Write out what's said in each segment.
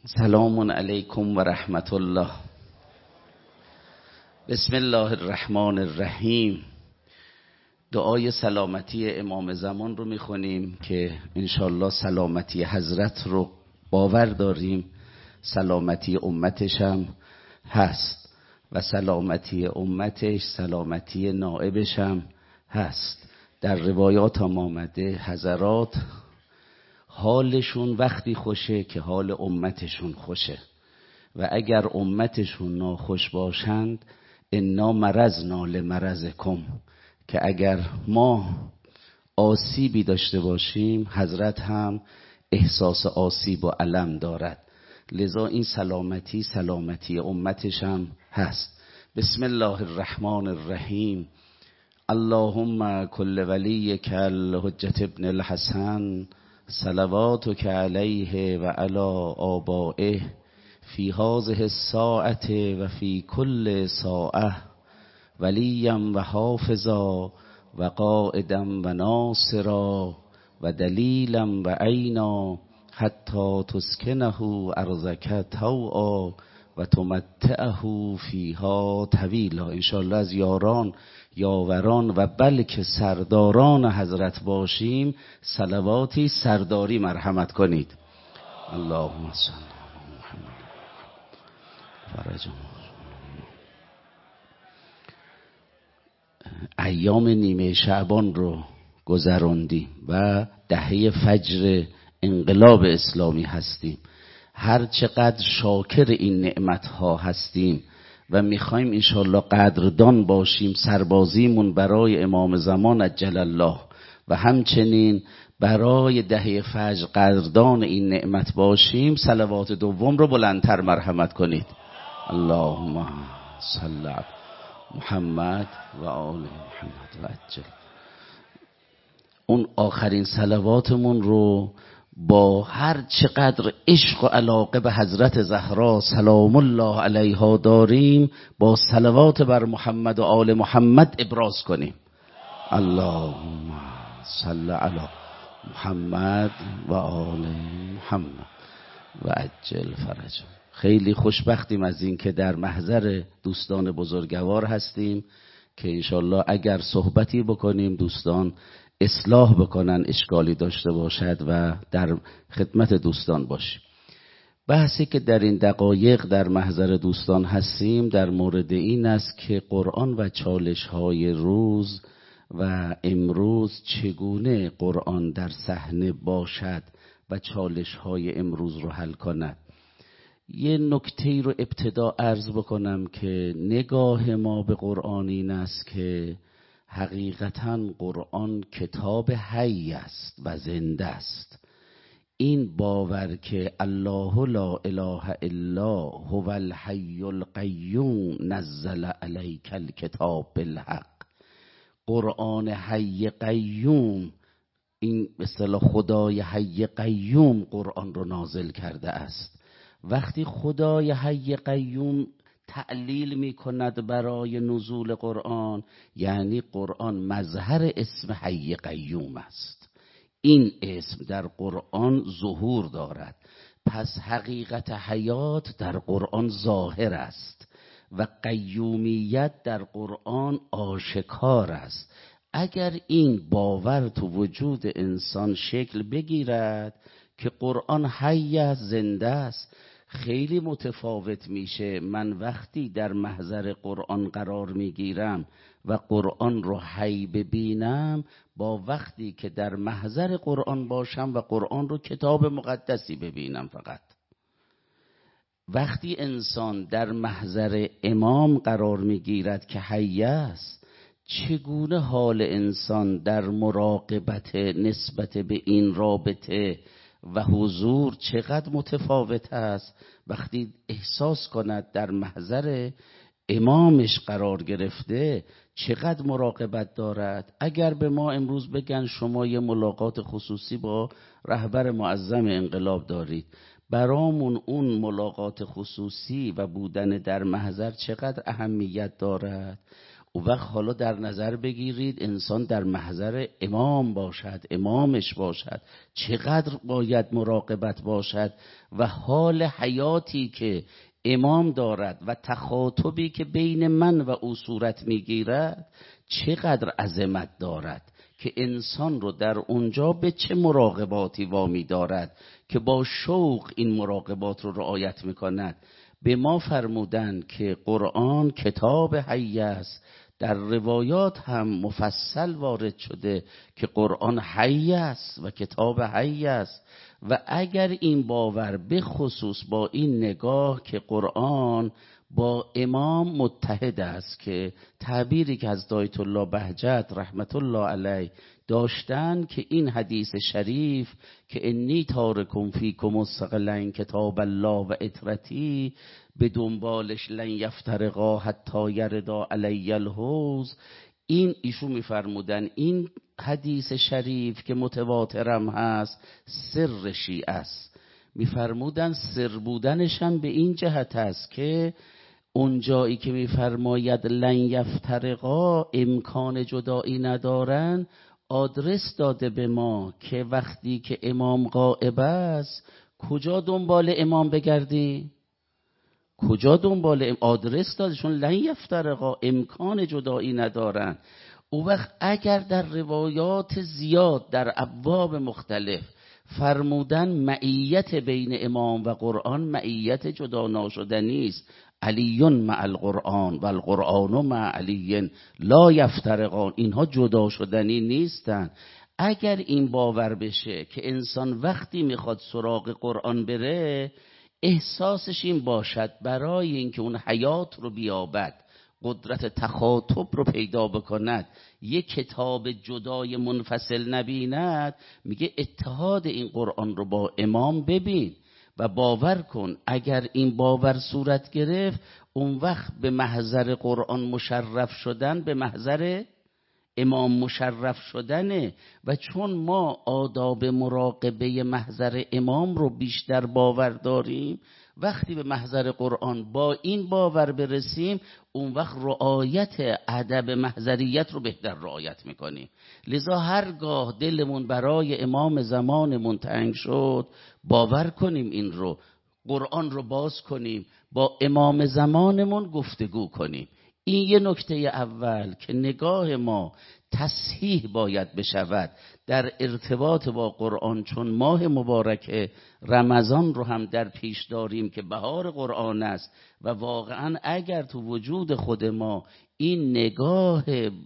سلام علیکم و رحمت الله. بسم الله الرحمن الرحیم. دعای سلامتی امام زمان رو میخونیم که انشالله سلامتی حضرت رو باور داریم، سلامتی امتش هم هست و سلامتی امتش سلامتی نائبش هم هست. در روایات هم آمده حضرات حالشون وقتی خوشه که حال امتشون خوشه و اگر امتشون ناخوش باشند انا مرضنا لمرضکم، که اگر ما آسیبی داشته باشیم حضرت هم احساس آسیب و الم دارد، لذا این سلامتی امتش هم هست. بسم الله الرحمن الرحیم. اللهم کل ولیک الحجة ابن الحسن صلواتک علیه و علی آبائه فی هذه الساعة و فی کل ساعة ولیا و حافظا و قائدا و ناصرا و دلیلا و عینا حتی تسکنه ارضک طوعا و تمتعه فیها طویلا. انشاءالله از یاران، یاوران و بلکه سرداران حضرت باشیم. صلواتی سرداری مرحمت کنید. اللهم صل علی محمد فرج. ایام نیمه شعبان رو گذراندیم و دهه فجر انقلاب اسلامی هستیم. هر چقدر شاکر این نعمتها هستیم و میخوایم انشالله قدردان باشیم، سربازیمون برای امام زمان عجل الله و همچنین برای دهه فجر قدردان این نعمت باشیم. صلوات دوم رو بلندتر مرحمت کنید. اللهم صل علی محمد و آل محمد و عجل. اون آخرین صلواتمون رو با هر چقدر عشق و علاقه به حضرت زهرا سلام الله علیها داریم با صلوات بر محمد و آل محمد ابراز کنیم. اللهم صل علی محمد و آل محمد و عجل فرج. خیلی خوشبختیم از این که در محضر دوستان بزرگوار هستیم که انشالله اگر صحبتی بکنیم دوستان اصلاح بکنن، اشکالی داشته باشد و در خدمت دوستان باشیم. بحثی که در این دقایق در محضر دوستان هستیم در مورد این است که قرآن و چالش‌های روز و امروز چگونه قرآن در صحنه باشد و چالش‌های امروز رو حل کند. یه نکته رو ابتدا عرض بکنم که نگاه ما به قرآن این است که حقیقتاً قرآن کتاب حی است و زنده است. این باور که الله لا اله الا هو الحی القیوم نزل علیک الکتاب بالحق. قرآن حی قیوم، این مثلا خدای حی قیوم قرآن رو نازل کرده است. وقتی خدای حی قیوم تعلیل می کند برای نزول قرآن، یعنی قرآن مظهر اسم حی قیوم است. این اسم در قرآن ظهور دارد، پس حقیقت حیات در قرآن ظاهر است و قیومیت در قرآن آشکار است. اگر این باور تو وجود انسان شکل بگیرد که قرآن حی است، زنده است، خیلی متفاوت میشه. من وقتی در محضر قرآن قرار میگیرم و قرآن رو حی ببینم با وقتی که در محضر قرآن باشم و قرآن رو کتاب مقدسی ببینم. فقط وقتی انسان در محضر امام قرار میگیرد که حی است، چگونه حال انسان در مراقبت نسبت به این رابطه و حضور چقدر متفاوت است وقتی احساس کند در محضر امامش قرار گرفته چقدر مراقبت دارد. اگر به ما امروز بگن شما یه ملاقات خصوصی با رهبر معظم انقلاب دارید، برامون اون ملاقات خصوصی و بودن در محضر چقدر اهمیت دارد. او وقت حالا در نظر بگیرید انسان در محضر امام باشد، امامش باشد، چقدر باید مراقبت باشد و حال حیاتی که امام دارد و تخاطبی که بین من و او صورت میگیرد چقدر عظمت دارد که انسان رو در اونجا به چه مراقباتی وامی دارد که با شوق این مراقبات رو رعایت میکند. به ما فرمودن که قرآن کتاب حی است، در روایات هم مفصل وارد شده که قرآن حی است و کتاب حی است. و اگر این باور به خصوص با این نگاه که قرآن با امام متحد است، که تعبیری که از آیت الله بهجت رحمت الله علیه داشتن که این حدیث شریف که انی تارکم فیکم الثقلین کتاب الله و اطرتی به دنبالش لن یفترقا حتی یردا علی الحوض، این ایشون میفرمودن این حدیث شریف که متواترم هست سر شیعه است. میفرمودن سر بودنش هم به این جهت است که اون جایی که میفرماید لن یفترقا امکان جدایی ندارن، آدرس داده به ما که وقتی که امام غائب است کجا دنبال امام بگردی؟ کجا دنبال آدرس دادشون لن یفترقا امکان جدایی ندارن. او وقت اگر در روایات زیاد در ابواب مختلف فرمودن معیت بین امام و قرآن معیت جدا ناشدنی است، علی مع القرآن و القرآن مع علی لا یفترقان، اینها جدا شدنی نیستن. اگر این باور بشه که انسان وقتی میخواد سراغ قرآن بره احساسش این باشد برای اینکه اون حیات رو بیابد، قدرت تخاطب رو پیدا بکند، یک کتاب جدای منفصل نبیند، میگه اتحاد این قرآن رو با امام ببین و باور کن. اگر این باور صورت گرفت اون وقت به محضر قرآن مشرف شدن به محضر امام مشرف شدنه. و چون ما آداب مراقبه محضر امام رو بیشتر باور داریم، وقتی به محضر قرآن با این باور برسیم اون وقت رعایت ادب محضریت رو بهتر رعایت میکنیم. لذا هرگاه دلمون برای امام زمانمون تنگ شد باور کنیم این رو، قرآن رو باز کنیم با امام زمانمون گفتگو کنیم. این یه نکته اول که نگاه ما تصحیح باید بشود در ارتباط با قرآن، چون ماه مبارک رمضان رو هم در پیش داریم که بهار قرآن است و واقعا اگر تو وجود خود ما این نگاه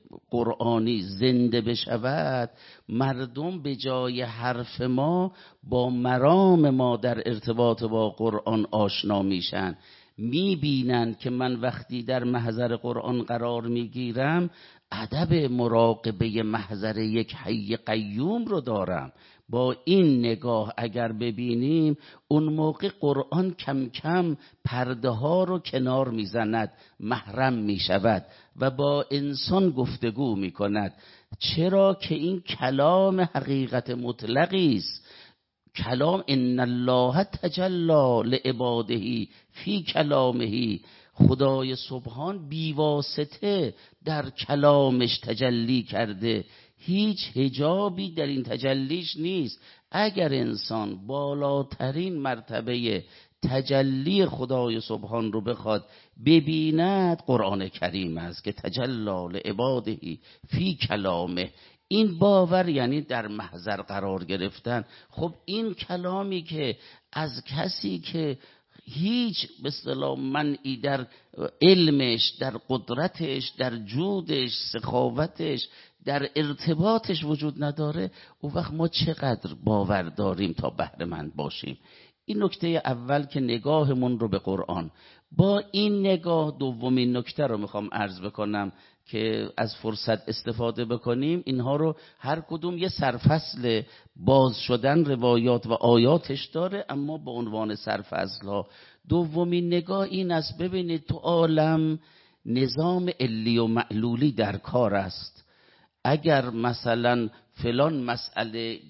قرآنی زنده بشود، مردم به جای حرف ما با مرام ما در ارتباط با قرآن آشنا میشن، میبینن که من وقتی در محضر قرآن قرار میگیرم ادب مراقبه محضر یک حی قیوم رو دارم. با این نگاه اگر ببینیم اون موقع قرآن کم کم پرده ها رو کنار میزند، محرم میشود و با انسان گفتگو میکند. چرا که این کلام حقیقت مطلقی است. کلام ان الله تجلی لعباده فی کلامه، خدای سبحان بیواسطه در کلامش تجلی کرده، هیچ حجابی در این تجلیش نیست. اگر انسان بالاترین مرتبه تجلی خدای سبحان رو بخواد ببیند قرآن کریم است که تجلی لعباده فی کلامه. این باور یعنی در محضر قرار گرفتن. خب این کلامی که از کسی که هیچ به اصطلاح منعی در علمش، در قدرتش، در جودش، سخاوتش، در ارتباطش وجود نداره، اون وقت ما چقدر باور داریم تا بهره مند باشیم؟ این نکته اول که نگاهمون رو به قرآن. با این نگاه دومین نکته رو میخوام عرض بکنم که از فرصت استفاده بکنیم. اینها رو هر کدوم یه سرفصل باز شدن روایات و آیاتش داره، اما با عنوان سرفصل ها. دومین نگاه این است ببینید تو عالم نظام علی و معلولی در کار است. اگر مثلا فلان مسئله در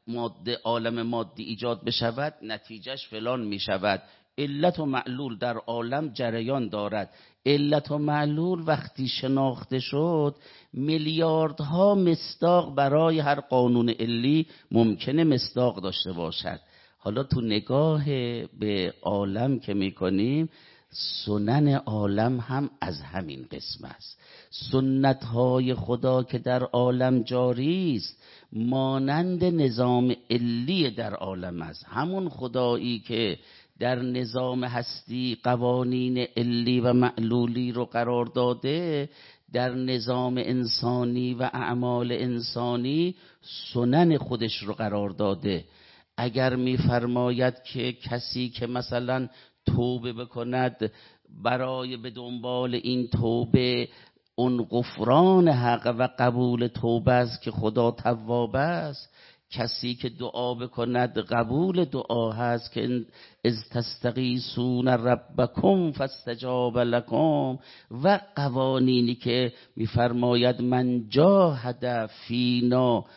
ماده عالم مادی ایجاد بشود نتیجهش فلان می شود. علت و معلول در عالم جریان دارد. علت و معلول وقتی شناخته شد میلیاردها مصداق برای هر قانون علی ممکنه مصداق داشته باشد. حالا تو نگاه به عالم که میکنیم سنن عالم هم از همین قسم است. سنت های خدا که در عالم جاری است مانند نظام علی در عالم است. همون خدایی که در نظام هستی قوانین علی و معلولی رو قرار داده در نظام انسانی و اعمال انسانی سنن خودش رو قرار داده. اگر می‌فرماید که کسی که مثلا توبه بکند برای به دنبال این توبه اون غفران حق و قبول توبه است که خدا تواب است، کسی که دعا بکند قبول دعا هست که از تستغیثون ربکم فاستجاب لکم، و قوانینی که میفرماید من جاهد فینا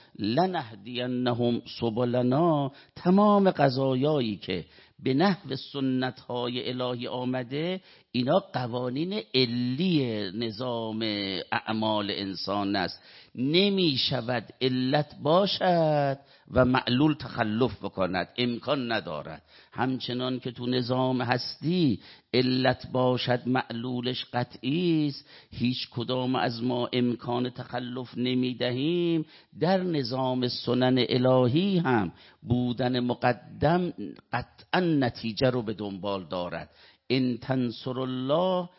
لنهدینهم سبلنا، تمام قضایایی که به نحو سنت های الهی آمده اینا قوانین علی نظام اعمال انسان است. نمی شود علت باشد و معلول تخلف بکند، امکان ندارد. همچنان که تو نظام هستی علت باشد معلولش قطعی است، هیچ کدام از ما امکان تخلف نمی دهیم. در نظام سنن الهی هم بودن مقدم قطعا نتیجه رو به دنبال دارد. ان تنصر الله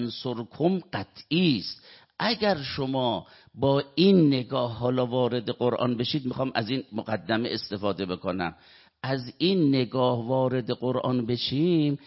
ینصرکم قطعی است. اگر شما با این نگاه حالا وارد قرآن بشید، میخوام از این مقدمه استفاده بکنم، از این نگاه وارد قرآن بشیم،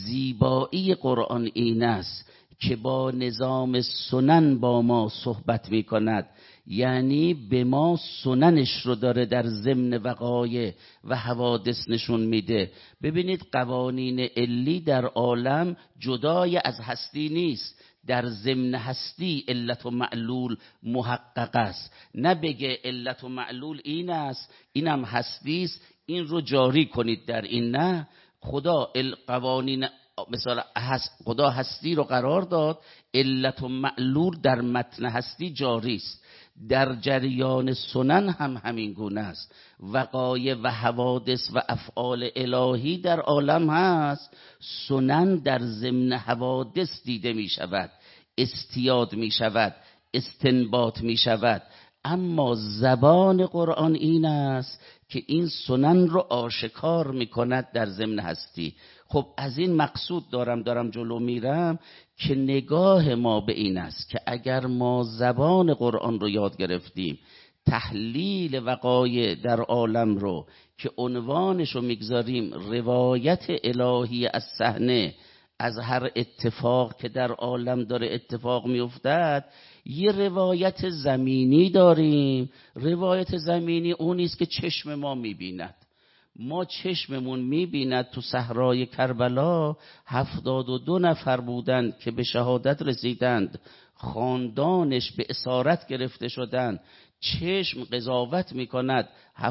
زیبایی قرآن این است که با نظام سنن با ما صحبت میکند، یعنی به ما سننش رو داره در ضمن وقایع و حوادث نشون میده. ببینید قوانین علی در عالم جدای از هستی نیست، در ضمن هستی علت و معلول محقق است. نه بگه علت و معلول این است اینم هستی است این رو جاری کنید در این، نه. خدا قوانین مثلا خدا هستی رو قرار داد، علت و معلول در متن هستی جاری است. در جریان سنن هم همین گونه است. وقایع و حوادث و افعال الهی در عالم هست، سنن در ضمن حوادث دیده می شود، استیاد می شود، استنباط می شود. اما زبان قرآن این است که این سنن رو آشکار می کند در ضمن هستی. خب از این مقصود دارم جلو میرم که نگاه ما به این است که اگر ما زبان قرآن رو یاد گرفتیم، تحلیل وقایع در عالم رو که عنوانش رو میگذاریم روایت الهی از صحنه، از هر اتفاق که در عالم داره اتفاق میافتد، یه روایت زمینی داریم. روایت زمینی اونی است که چشم ما میبیند. ما چشممون میبیند تو صحرای کربلا 72 نفر بودند که به شهادت رسیدند، خاندانش به اسارت گرفته شدند. چشم قضاوت میکند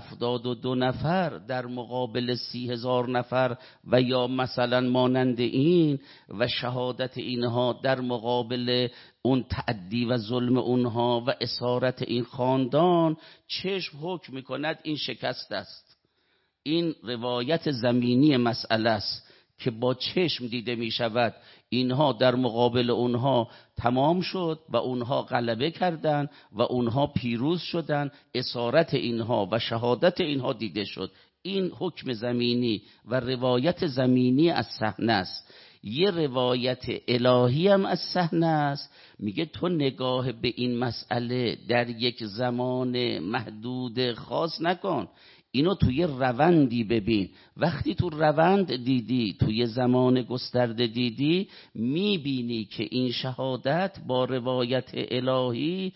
72 نفر در مقابل 30,000 نفر و یا مثلا مانند این، و شهادت اینها در مقابل اون تعدی و ظلم اونها و اسارت این خاندان. چشم حکم میکند این شکست است. این روایت زمینی مسئله است که با چشم دیده می شود. اینها در مقابل اونها تمام شد و اونها غلبه کردند و اونها پیروز شدند. اسارت اینها و شهادت اینها دیده شد. این حکم زمینی و روایت زمینی از صحنه است. یه روایت الهی هم از صحنه است، میگه تو نگاه به این مسئله در یک زمان محدود خاص نکن، اینو توی روندی ببین. وقتی تو روند دیدی، توی زمان گسترده دیدی، میبینی که این شهادت با روایت الهی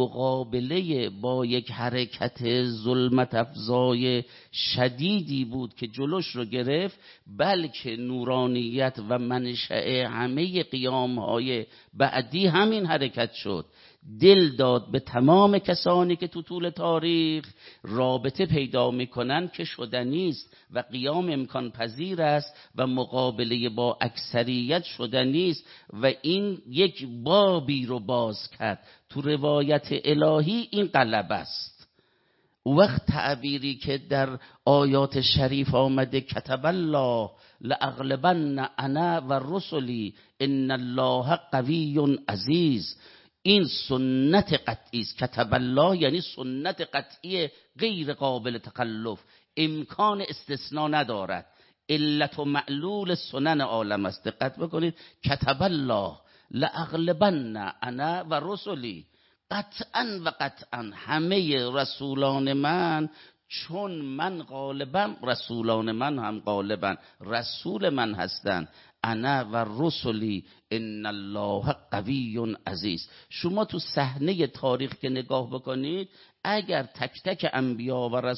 مقابله با یک حرکت ظلمت افزای شدیدی بود که جلوش رو گرفت، بلکه نورانیت و منشأ همه قیامهای بعدی همین حرکت شد. دل داد به تمام کسانی که تو طول تاریخ رابطه پیدا میکنن که شدنی است و قیام امکان پذیر است و مقابله با اکثریت شدنی است و این یک بابی رو باز کرد تو روایت الهی. این غلبه است. وقت تعبیری که در آیات شریف آمده کتب الله لاغلبن انا و رسلی ان الله قوی عزیز، این سنت قطعی است. کتب الله یعنی سنت قطعی غیر قابل تخلف، امکان استثناء ندارد، علت و معلول سنن عالم است. دقت بکنید، کتب الله لاغلبن انا و رسلی، قطعا و قطعا همه رسولان من، چون من غالبم رسولان من هم غالبا رسول من هستند. انا و رسولی ان الله قوی عزیز. شما تو صحنه تاریخ که نگاه بکنید، اگر تک تک انبیا و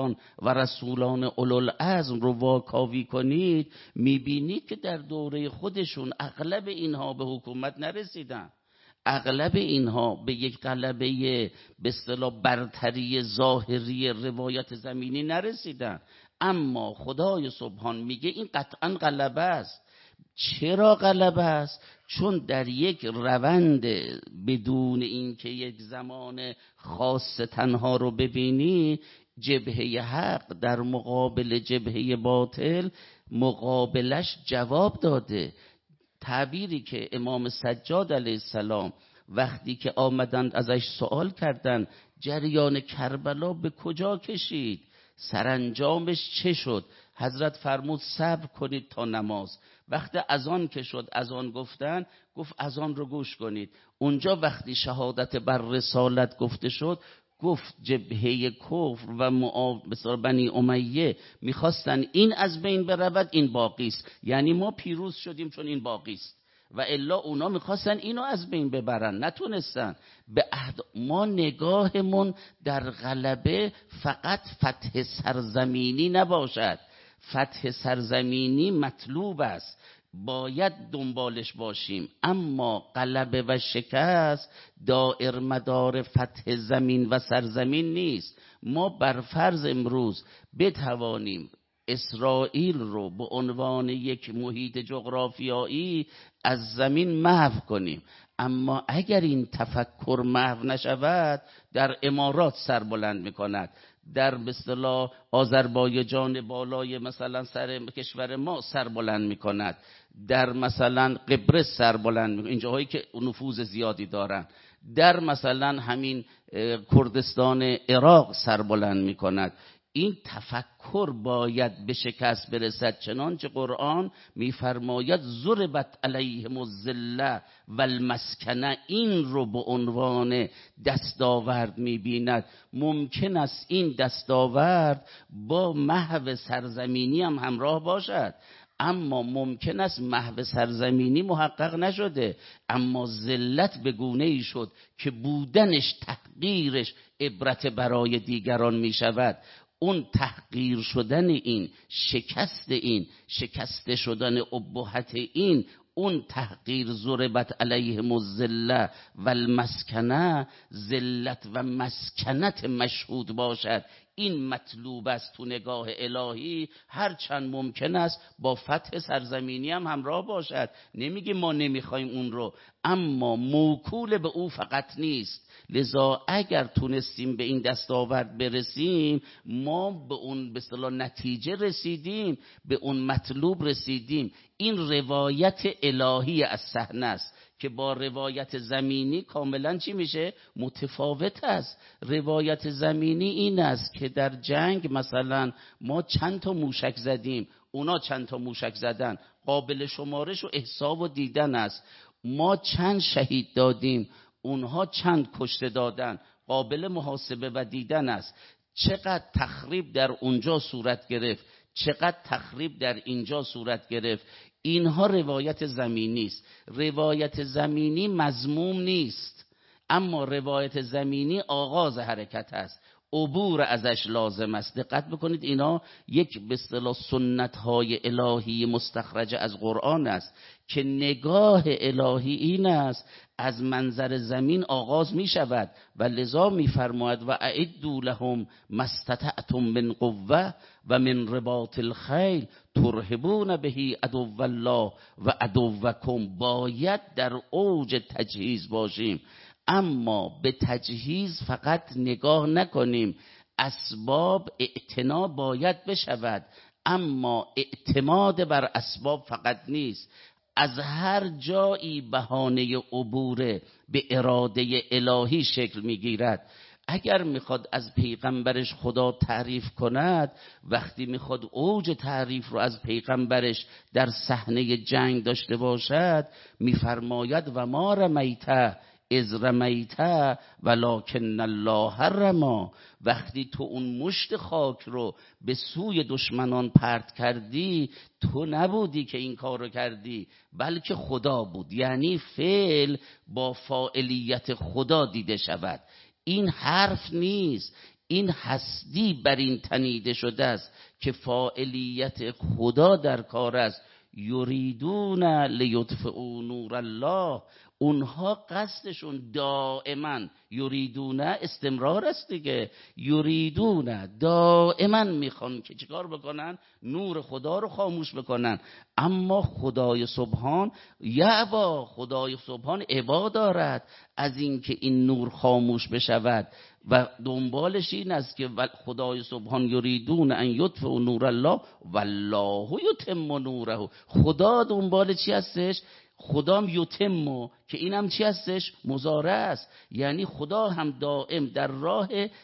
رسولان اولوالعزم رو واکاوی کنید، میبینید که در دوره خودشون اغلب اینها به حکومت نرسیدن، اغلب اینها به یک غلبه به اصطلاح برتری ظاهری روایت زمینی نرسیدن. اما خدای سبحان میگه این قطعا غلبه است. چرا غلبه است؟ چون در یک روند بدون اینکه یک زمان خاص تنها رو ببینی، جبهه حق در مقابل جبهه باطل مقابلش جواب داده. تعبیری که امام سجاد علیه السلام وقتی که آمدند ازش سوال کردند جریان کربلا به کجا کشید، سرانجامش چه شد، حضرت فرمود صبر کنید تا نماز. وقتی اذان که شد، اذان گفتن، گفت اذان رو گوش کنید. اونجا وقتی شهادت بر رسالت گفته شد، گفت جبهه کفر و بنی امیه میخواستن این از بین برود، این باقی است، یعنی ما پیروز شدیم چون این باقی است، و الا اونا میخواستن اینو از بین ببرن، نتونستن. به ما نگاهمون در غلبه فقط فتح سرزمینی نباشد. فتح سرزمینی مطلوب است، باید دنبالش باشیم، اما غلبه و شکست دائر مدار فتح زمین و سرزمین نیست. ما بر فرض امروز بتوانیم اسرائیل رو به عنوان یک محیط جغرافیایی از زمین محو کنیم، اما اگر این تفکر محو نشود، در امارات سربلند میکند، در به اصطلاح آذربایجان بالای مثلا سر کشور ما سربلند میکند، در مثلا قبرس سربلند میکند، این جاهایی که نفوذ زیادی دارن، در مثلا همین کردستان عراق سربلند میکند. این تفکر باید به شکست برسد، چنانچه قرآن میفرماید ضربت علیهم الذله و المسکنه، این رو به عنوان دستاورد میبیند. ممکن است این دستاورد با محو سرزمینی هم همراه باشد، اما ممکن است محو سرزمینی محقق نشده، اما ذلت به گونه‌ای شد که بودنش تحقیرش عبرت برای دیگران می شود. اون تحقیر شدن این، شکست شدن ابهت این، اون تحقیر ضربت علیهم الذله و المسکنه، ذلت و مسکنت مشهود باشد. این مطلوب است تو نگاه الهی، هرچند ممکن است با فتح سرزمینی هم همراه باشد. نمیگه ما نمیخوایم اون رو، اما موکول به او فقط نیست. لذا اگر تونستیم به این دستاورد برسیم، ما به اون به اصطلاح نتیجه رسیدیم، به اون مطلوب رسیدیم. این روایت الهی از صحنه است که با روایت زمینی کاملا چی میشه؟ متفاوت است. روایت زمینی این است که در جنگ مثلا ما چند تا موشک زدیم، اونا چند تا موشک زدن، قابل شمارش و احساب و دیدن است. ما چند شهید دادیم، اونها چند کشته دادن، قابل محاسبه و دیدن است. چقدر تخریب در اونجا صورت گرفت، چقدر تخریب در اینجا صورت گرفت. اینها روایت زمینی است. روایت زمینی مذموم نیست، اما روایت زمینی آغاز حرکت است. عبور ازش لازم است. دقت بکنید اینا یک به اصطلاح سنت های الهی مستخرجه از قرآن است که نگاه الهی این است از منظر زمین آغاز می شود و لذا می فرماید و اعدوا لهم ما استطعتم من قوه و من رباط الخیل ترهبون به عدو الله و عدوکم. باید در اوج تجهیز باشیم، اما به تجهیز فقط نگاه نکنیم. اسباب اعتنا باید بشود، اما اعتماد بر اسباب فقط نیست. از هر جایی بهانه عبور به اراده الهی شکل میگیرد. اگر میخواد از پیغمبرش خدا تعریف کند، وقتی میخواد اوج تعریف رو از پیغمبرش در صحنه جنگ داشته باشد، میفرماید و ما رمیته اذ رمیته ولکن الله رما. وقتی تو اون مشت خاک رو به سوی دشمنان پرت کردی، تو نبودی که این کار رو کردی، بلکه خدا بود. یعنی فعل با فاعلیت خدا دیده شود. این حرف نیست، این هستی بر این تنیده شده است که فاعلیت خدا در کار است. یریدون لیطفئوا نور الله. اونها قصدشون دائما یریدون استمرار است دیگه، یریدون دائما میخوان که چیکار بکنن؟ نور خدا رو خاموش بکنن. اما خدای سبحان یعبا، خدای سبحان عبا دارد از اینکه این نور خاموش بشود و دنبالش این است که خدای سبحان یریدون ان یطفئوا نور الله والله یتم نوره. خدا دنبال چی هستش؟ خدام یتمو که اینم چی هستش؟ مضارع است. یعنی خدا هم دائم در راه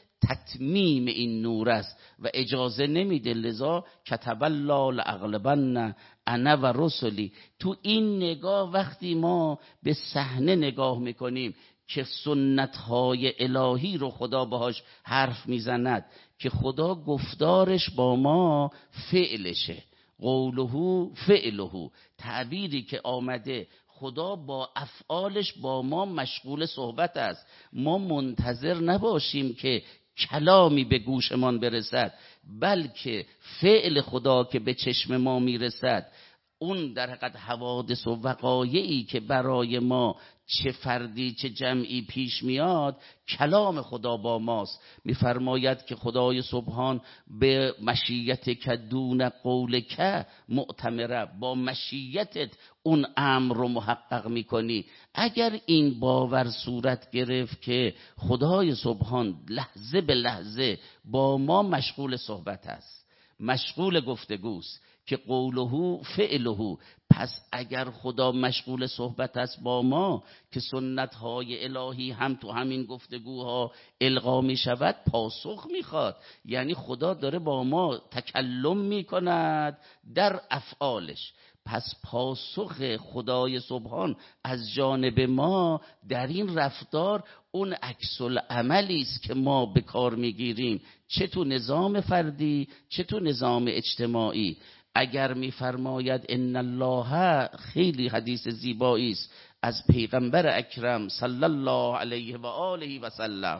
تتمیم این نور است و اجازه نمیده. لذا کتب الله لاغلبن انا و رسلی. تو این نگاه وقتی ما به صحنه نگاه میکنیم که سنت‌های الهی رو خدا باهاش حرف میزند، که خدا گفتارش با ما فعلشه، قوله فعله، تعبیری که آمده خدا با افعالش با ما مشغول صحبت است. ما منتظر نباشیم که کلامی به گوشمان برسد، بلکه فعل خدا که به چشم ما میرسد، اون در حقیقت حوادث و وقایعی که برای ما چه فردی چه جمعی پیش میاد، کلام خدا با ماست. میفرماید که خدای سبحان به مشیت که دون قول که معتمره، با مشیتت اون امر رو محقق میکنی. اگر این باور صورت گرفت که خدای سبحان لحظه به لحظه با ما مشغول صحبت است، مشغول گفتگوست، که قوله فعله، پس اگر خدا مشغول صحبت است با ما که سنت های الهی هم تو همین گفتگوها القا می شود، پاسخ می خواد. یعنی خدا داره با ما تکلم می کند در افعالش. پس پاسخ خدای سبحان از جانب ما در این رفتار اون عکس العملی است که ما به کار میگیریم، چه تو نظام فردی چه تو نظام اجتماعی. اگر میفرماید ان الله، خیلی حدیث زیبایی است از پیغمبر اکرم صلی الله علیه و آله و سلم.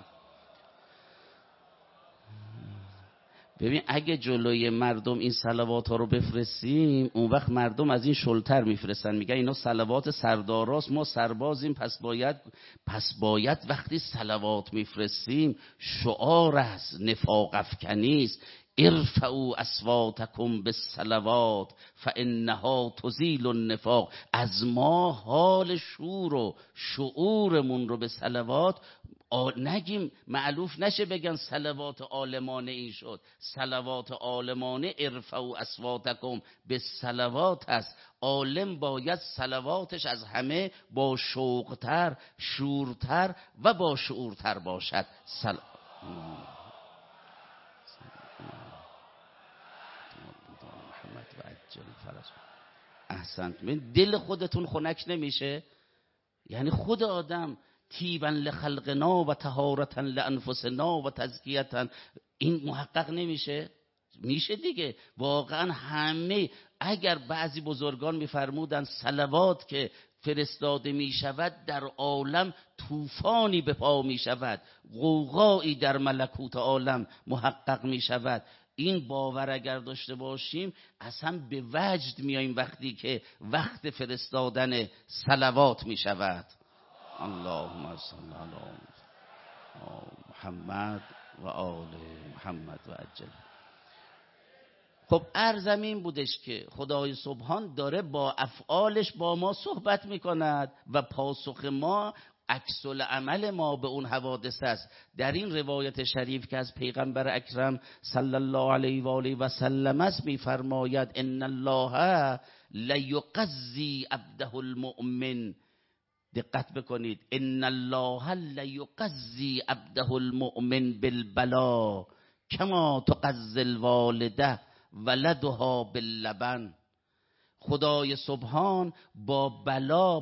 ببین اگه جلوی مردم این صلوات ها رو بفرستیم، اون وقت مردم از این شلتر میفرستن، میگن اینا صلوات سرداراست، ما سربازیم، پس باید وقتی صلوات میفرستیم شعار است، نفاق افکنی است. ارفعوا اصواتکم بالصلوات فانها تزیل النفاق. از ما حال شور و شعورمون رو به صلوات نگیم، معلوف نشه بگن صلوات عالمانه این شد. صلوات عالمانه ارفعوا اصواتکم بالصلوات است. عالم باید صلواتش از همه با شوقتر، شورتر و با شعورتر باشد. احسنت. دل خودتون خنک نمیشه؟ یعنی خود آدم طیبا لخلقنا و طهارتا لانفسنا و تزکیتا، این محقق نمیشه؟ میشه دیگه. واقعا همه اگر بعضی بزرگان میفرمودن صلوات که فرستاده می شود در عالم طوفانی به پا می شود، غوغایی در ملکوت عالم محقق می شود. این باور اگر داشته باشیم اصلا به وجد میاییم وقتی که وقت فرستادن صلوات می شود. اللهم صل علی محمد و آل محمد و عجل. خب عرضم این بودش که خدای سبحان داره با افعالش با ما صحبت میکند و پاسخ ما عکس العمل ما به اون حوادث است. در این روایت شریف که از پیغمبر اکرم صلی الله علیه و آله و سلم است میفرماید ان الله لیقضی عبده المؤمن. دقت بکنید، ان الله لیقضی عبده المؤمن بالبلا کما تقضی الوالده ولدها باللبن. خدای سبحان با بلا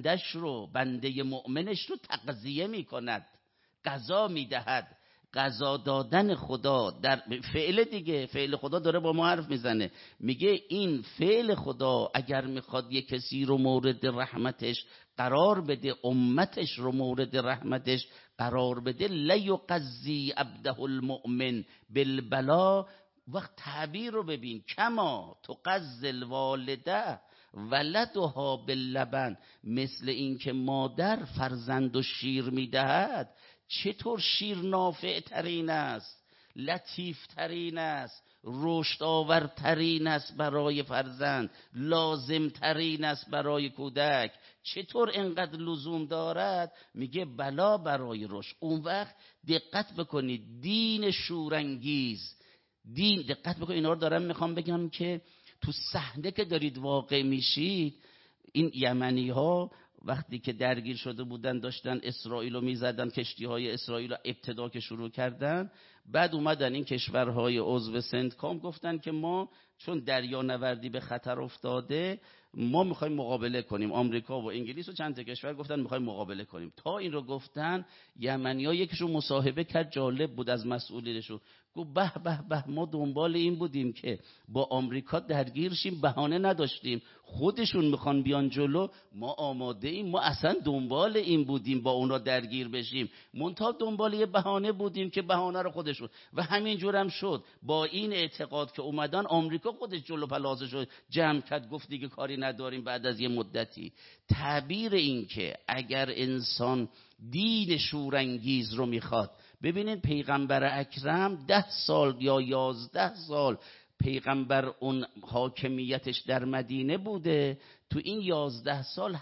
بنده مؤمنش رو تقضیه می کند، قضا می دهد. قضا دادن خدا در فعل دیگه، فعل خدا داره با ما حرف میزنه، میگه این فعل خدا اگر میخواد یک کسی رو مورد رحمتش قرار بده، امتش رو مورد رحمتش قرار بده، لیقضی عبده المؤمن بالبلا. وقت تعبیر رو ببین، کما تقضی الوالده ولدها باللبن، مثل این که مادر فرزند و شیر میدهد. چطور شیر نافع ترین است، لطیف ترین است، رشد آور ترین است برای فرزند، لازم ترین است برای کودک، چطور انقدر لزوم دارد؟ میگه بلا برای رشد. اون وقت دقت بکنید، دین شورانگیز، دین، دقت بکنید اینا رو دارم میخوام بگم که تو صحنه که دارید واقع میشید. این یمنی ها وقتی که درگیر شده بودن داشتن اسرائیل رو میزدن، کشتی های اسرائیل رو ابتدا که شروع کردن، بعد اومدن این کشورهای عضو سنتکام گفتن که ما چون دریا نوردی به خطر افتاده ما میخوایم مقابله کنیم. آمریکا و انگلیس و چند تا کشور گفتن میخوایم مقابله کنیم. تا این رو گفتن یمنی‌ها یکیشون مصاحبه کرد، جالب بود، از مسئولینشون گفت به به به ما دنبال این بودیم که با آمریکا درگیر شیم، بهانه نداشتیم، خودشون میخوان بیان جلو، ما آماده ایم، ما اصلا دنبال این بودیم با اونا درگیر بشیم، منتها دنبال یه بهانه بودیم که بهانه رو خودشون. و همین جورم شد، با این اعتقاد که اومدن آمریکا خودش جلو پلازش رو جمع کرد، گفت دیگه کاری نداریم بعد از یه مدتی. تعبیر این که اگر انسان دین شورانگیز رو میخواد، ببینید پیغمبر اکرم 10 سال یا 11 سال پیغمبر اون حاکمیتش در مدینه بوده، تو این 11 سال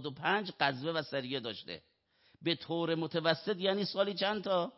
75 غزوه و سریه داشته. به طور متوسط یعنی سالی چند تا؟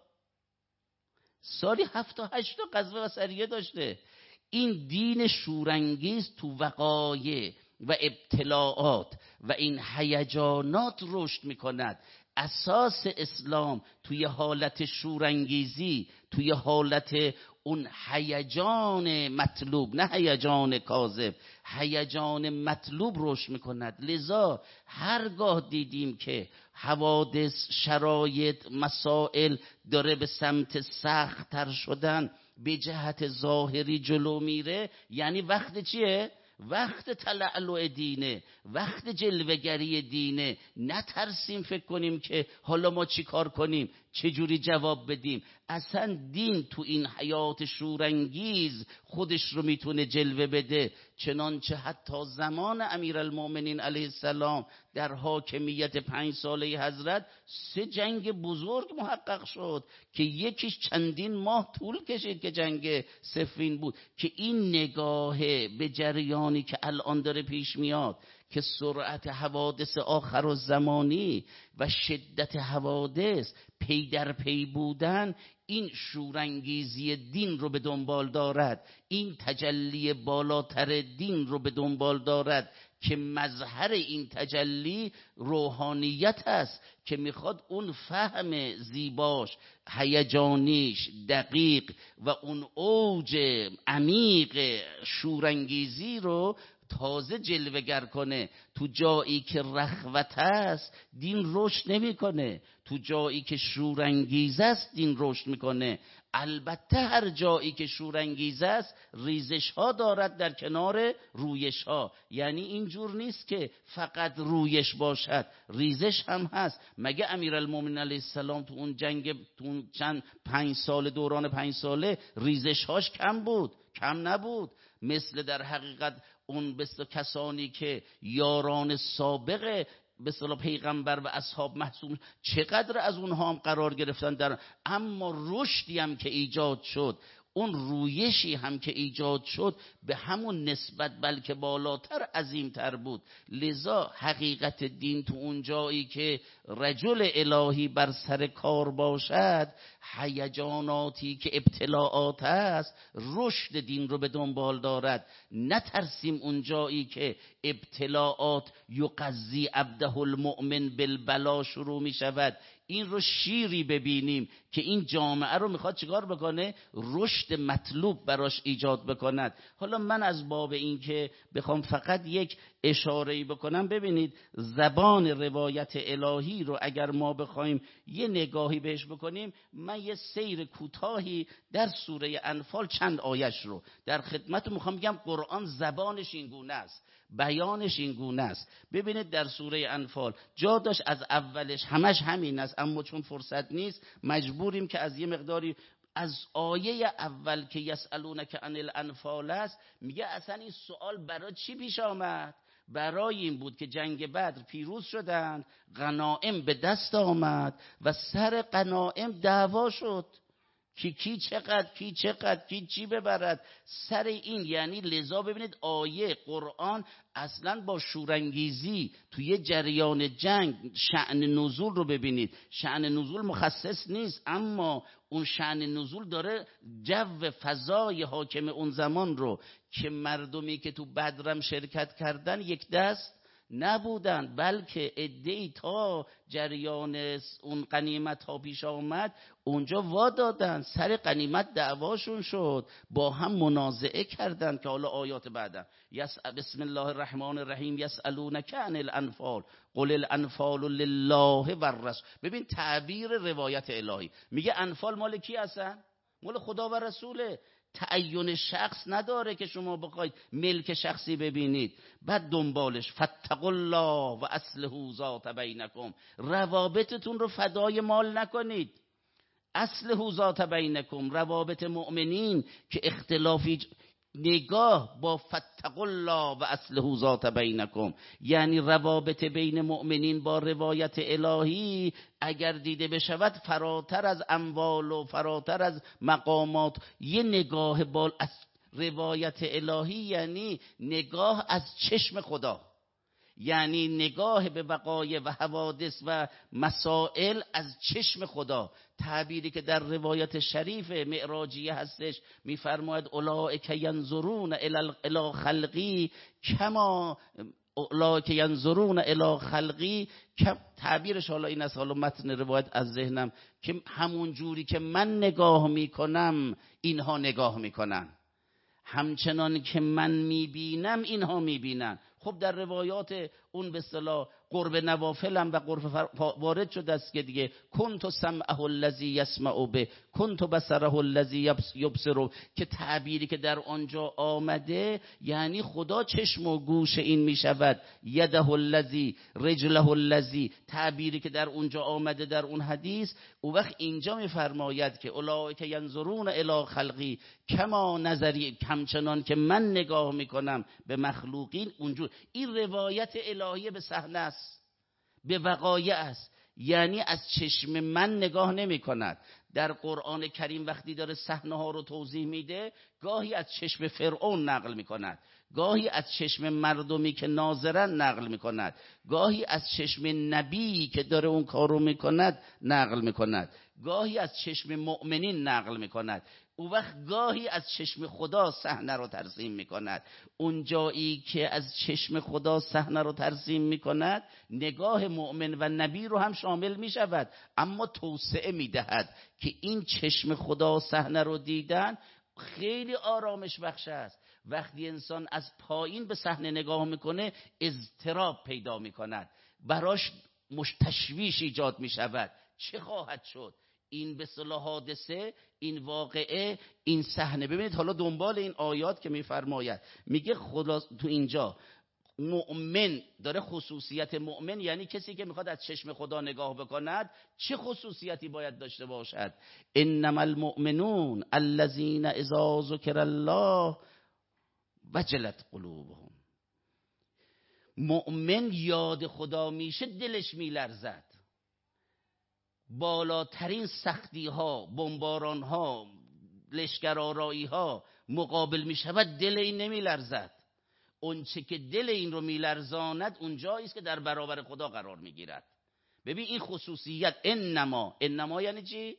سالی 7 تا 8 تا غزوه و سریه داشته. این دین شورانگیز تو وقایع و ابتلاعات و این هیجانات رشد میکند. اساس اسلام توی حالت شورانگیزی، توی حالت اون هیجان مطلوب، نه هیجان کاذب، هیجان مطلوب رشد میکند. لذا هرگاه دیدیم که حوادث، شرایط، مسائل داره به سمت سخت تر شدن، به جهت ظاهری جلو میره، یعنی وقت چیه؟ وقت تلعلع دینه، وقت جلوگری دینه. نترسیم فکر کنیم که حالا ما چی کار کنیم، چه جوری جواب بدیم. اصلا دین تو این حیات شورانگیز خودش رو میتونه جلوه بده. چنانچه حتی زمان امیرالمومنین علیه السلام در حاکمیت 5 ساله حضرت 3 جنگ بزرگ محقق شد که یکیش چندین ماه طول کشید که جنگ صفین بود. که این نگاه به جریانی که الان داره پیش میاد که سرعت حوادث آخر و زمانی و شدت حوادث پی در پی بودن، این شورانگیزی دین رو به دنبال دارد، این تجلی بالاتر دین رو به دنبال دارد که مظهر این تجلی روحانیت است که میخواد اون فهم زیباش، هیجانیش دقیق و اون اوج عمیق شورانگیزی رو تازه جلوه‌گر کنه. تو جایی که رخوت است دین رشد نمیکنه، تو جایی که شورانگیز است دین رشد میکنه. البته هر جایی که شورانگیز است ریزش ها دارد در کنار رویش ها، یعنی اینجور نیست که فقط رویش باشد، ریزش هم هست. مگه امیرالمومنین علیه السلام تو اون جنگ، تو اون چند 5 سال، دوران 5 ساله ریزش هاش کم بود؟ کم نبود. مثل در حقیقت اون بسیار کسانی که یاران سابق به اصطلاح پیغمبر و اصحاب محسوب، چقدر از اونها هم قرار گرفتن در، اما رشدی هم که ایجاد شد، اون رویشی هم که ایجاد شد به همون نسبت بلکه بالاتر، عظیمتر بود. لذا حقیقت دین تو اون جایی که رجل الهی بر سر کار باشد، هیجاناتی که ابتلاعات است رشد دین رو به دنبال دارد. نترسیم اون جایی که ابتلاعات یقضی عبده المؤمن بالبلا شروع می شود، این رو شیری ببینیم که این جامعه رو میخواد چیکار بکنه؟ رشد مطلوب براش ایجاد بکند. حالا من از باب این که بخوام فقط یک اشاره‌ای بکنم، ببینید زبان روایت الهی رو اگر ما بخوایم یه نگاهی بهش بکنیم، من یه سیر کوتاهی در سوره انفال چند آیش رو در خدمتتون میخوام بگم. قرآن زبانش این گونه است، بیانش این گونه است. ببینید در سوره انفال جا داشت از اولش، همش همین است، اما چون فرصت نیست مجبوریم که از یه مقداری از آیه اول که یسألونک عن الانفال است، میگه اصلا این سوال برای چی پیش آمد؟ برای این بود که جنگ بدر پیروز شدند، غنایم به دست آمد و سر غنایم دعوا شد، کی چقدر کی چی ببرد سر این. یعنی لذا ببینید آیه قرآن اصلا با شورانگیزی توی جریان جنگ شأن نزول رو ببینید. شأن نزول مخصص نیست، اما اون شأن نزول داره جو فضای حاکم اون زمان رو که مردمی که تو بدرم شرکت کردن یک دست نبودن، بلکه عده‌ای تا جریان اون غنیمت ها پیش آمد اونجا وا دادن، سر غنیمت دعواشون شد، با هم منازعه کردن که حالا آیات بعدم بسم الله الرحمن الرحیم یسألونک عن الانفال قل الانفال لله و الرسول. ببین تعبیر روایت الهی، میگه انفال مال کی هستن؟ مال خدا و رسوله. تعین شخص نداره که شما بخواید ملک شخصی ببینید. بعد دنبالش فاتقوا الله و اصلحوا ذات بینکم، روابطتون رو فدای مال نکنید. اصلحوا ذات بینکم، روابط مؤمنین که اختلافی، نگاه با فاتقوا الله و اصلحوا ذات بینکم، یعنی روابط بین مؤمنین با روایت الهی اگر دیده بشود فراتر از اموال و فراتر از مقامات، یه نگاه بال از روایت الهی یعنی نگاه از چشم خدا، یعنی نگاه به وقایع و حوادث و مسائل از چشم خدا. تعبیری که در روایت شریف معراجیه هستش میفرماید اولئک ینظرون الی خلقی کما اولئک ینظرون الی خلقی، تعبیرش حالا این است، حالا متن روایت از ذهنم، که همون جوری که من نگاه میکنم اینها نگاه میکنن، همچنان که من میبینم اینها میبینن. خب در روایات اون به اصطلاح قرب نوافل هم و قرب وارد شده است که دیگه کنت سمعه الذی یسمع به کنت بصره الذی یبصر، که تعبیری که در آنجا آمده یعنی خدا چشم و گوش این میشود، یده الذی رجله الذی، تعبیری که در اونجا آمده در اون حدیث. او وقت اینجا میفرماید که اولئک ینظرون الی خلقی کما نظری، همچنان که من نگاه میکنم به مخلوقین اونجور. این روایت الهی به صحنه است، به وقایع است، یعنی از چشم من نگاه نمی کند. در قرآن کریم وقتی داره صحنه ها رو توضیح میده، گاهی از چشم فرعون نقل می کند، گاهی از چشم مردمی که ناظرن نقل می کند، گاهی از چشم نبی که داره اون کارو می کند نقل می کند، گاهی از چشم مؤمنین نقل می کند. او وقت گاهی از چشم خدا صحنه رو ترسیم می کند. اون جایی که از چشم خدا صحنه رو ترسیم می کند نگاه مؤمن و نبی رو هم شامل می شود، اما توسعه می دهد که این چشم خدا صحنه رو دیدن خیلی آرامش بخش است. وقتی انسان از پایین به صحنه نگاه میکنه اضطراب پیدا میکند، براش تشویش ایجاد میشود. چه خواهد شد؟ این به اصطلاح حادثه، این واقعه، این صحنه. ببینید حالا دنبال این آیات که میفرماید، میگه خدا تو اینجا مؤمن داره، خصوصیت مؤمن یعنی کسی که میخواد از چشم خدا نگاه بکند چه خصوصیتی باید داشته باشد؟ انما المؤمنون الذين اذا ذکر الله وجلت قلوبهم. مؤمن یاد خدا میشه دلش میلرزد، بالاترین سختی ها، بمباران ها، لشکرآرایی ها مقابل میشود، دل این نمیلرزد. اون چه که دل این رو میلرزاند اونجایی است که در برابر خدا قرار میگیرد. ببین این خصوصیت انما یعنی چی؟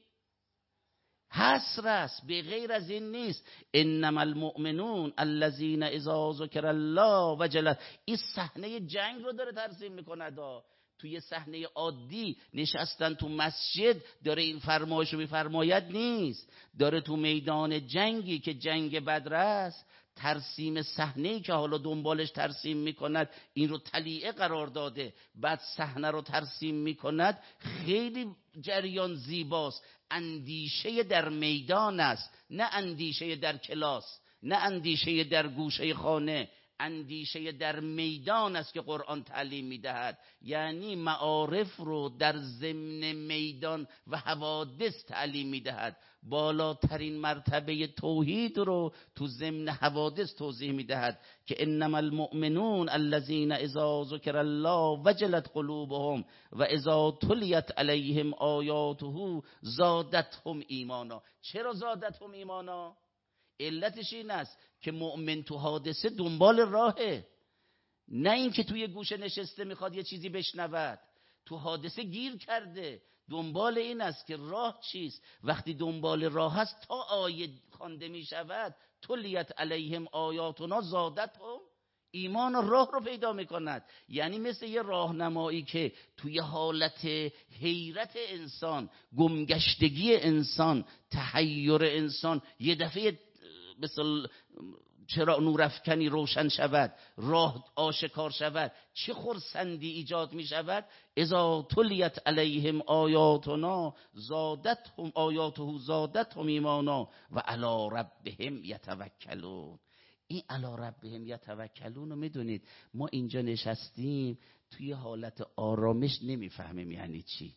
حصر است، به غیر از این نیست. انما المؤمنون الذين اذا ذکر الله وجلت. این صحنه جنگ رو داره ترسیم میکند. توی صحنه عادی نشستن تو مسجد داره این فرمایش رو میفرماید نیست، داره تو میدان جنگی که جنگ بدر است ترسیم صحنه‌ای که حالا دنبالش ترسیم میکند این رو طلیعه قرار داده، بعد صحنه رو ترسیم میکند. خیلی جریان زیباست. اندیشه در میدان است، نه اندیشه در کلاس، نه اندیشه در گوشه خانه. اندیشه در میدان است که قرآن تعلیم میدهد، یعنی معارف رو در ضمن میدان و حوادث تعلیم میدهد. بالاترین مرتبه توحید رو تو ضمن حوادث توضیح میدهد که انما المؤمنون الذين اذا ذکر الله وجلت قلوبهم و اذا تلیت علیهم آیاته زادتهم ایمانا. چرا زادتهم ایمانا؟ علتش این است که مؤمن تو حادثه دنبال راهه، نه این که توی گوشه نشسته میخواد یه چیزی بشنود. تو حادثه گیر کرده، دنبال این است که راه چیست. وقتی دنبال راه هست تا آیه خوانده میشود تلیت علیهم آیاتنا زادتهم ایمان و راه رو پیدا میکند. یعنی مثل یه راهنمایی که توی حالت حیرت انسان، گمگشتگی انسان، تحیر انسان یه دفعه مثل چرا نورافکنی روشن شود، راه آشکار شود، چه خرسندی ایجاد می شود. اذا تلیت علیهم آیاتنا زادتهم آیاته زادتهم ایمانا و علی ربهم یتوکلون. این علی ربهم یتوکلون رو میدونید ما اینجا نشستیم توی حالت آرامش نمیفهمیم یعنی چی.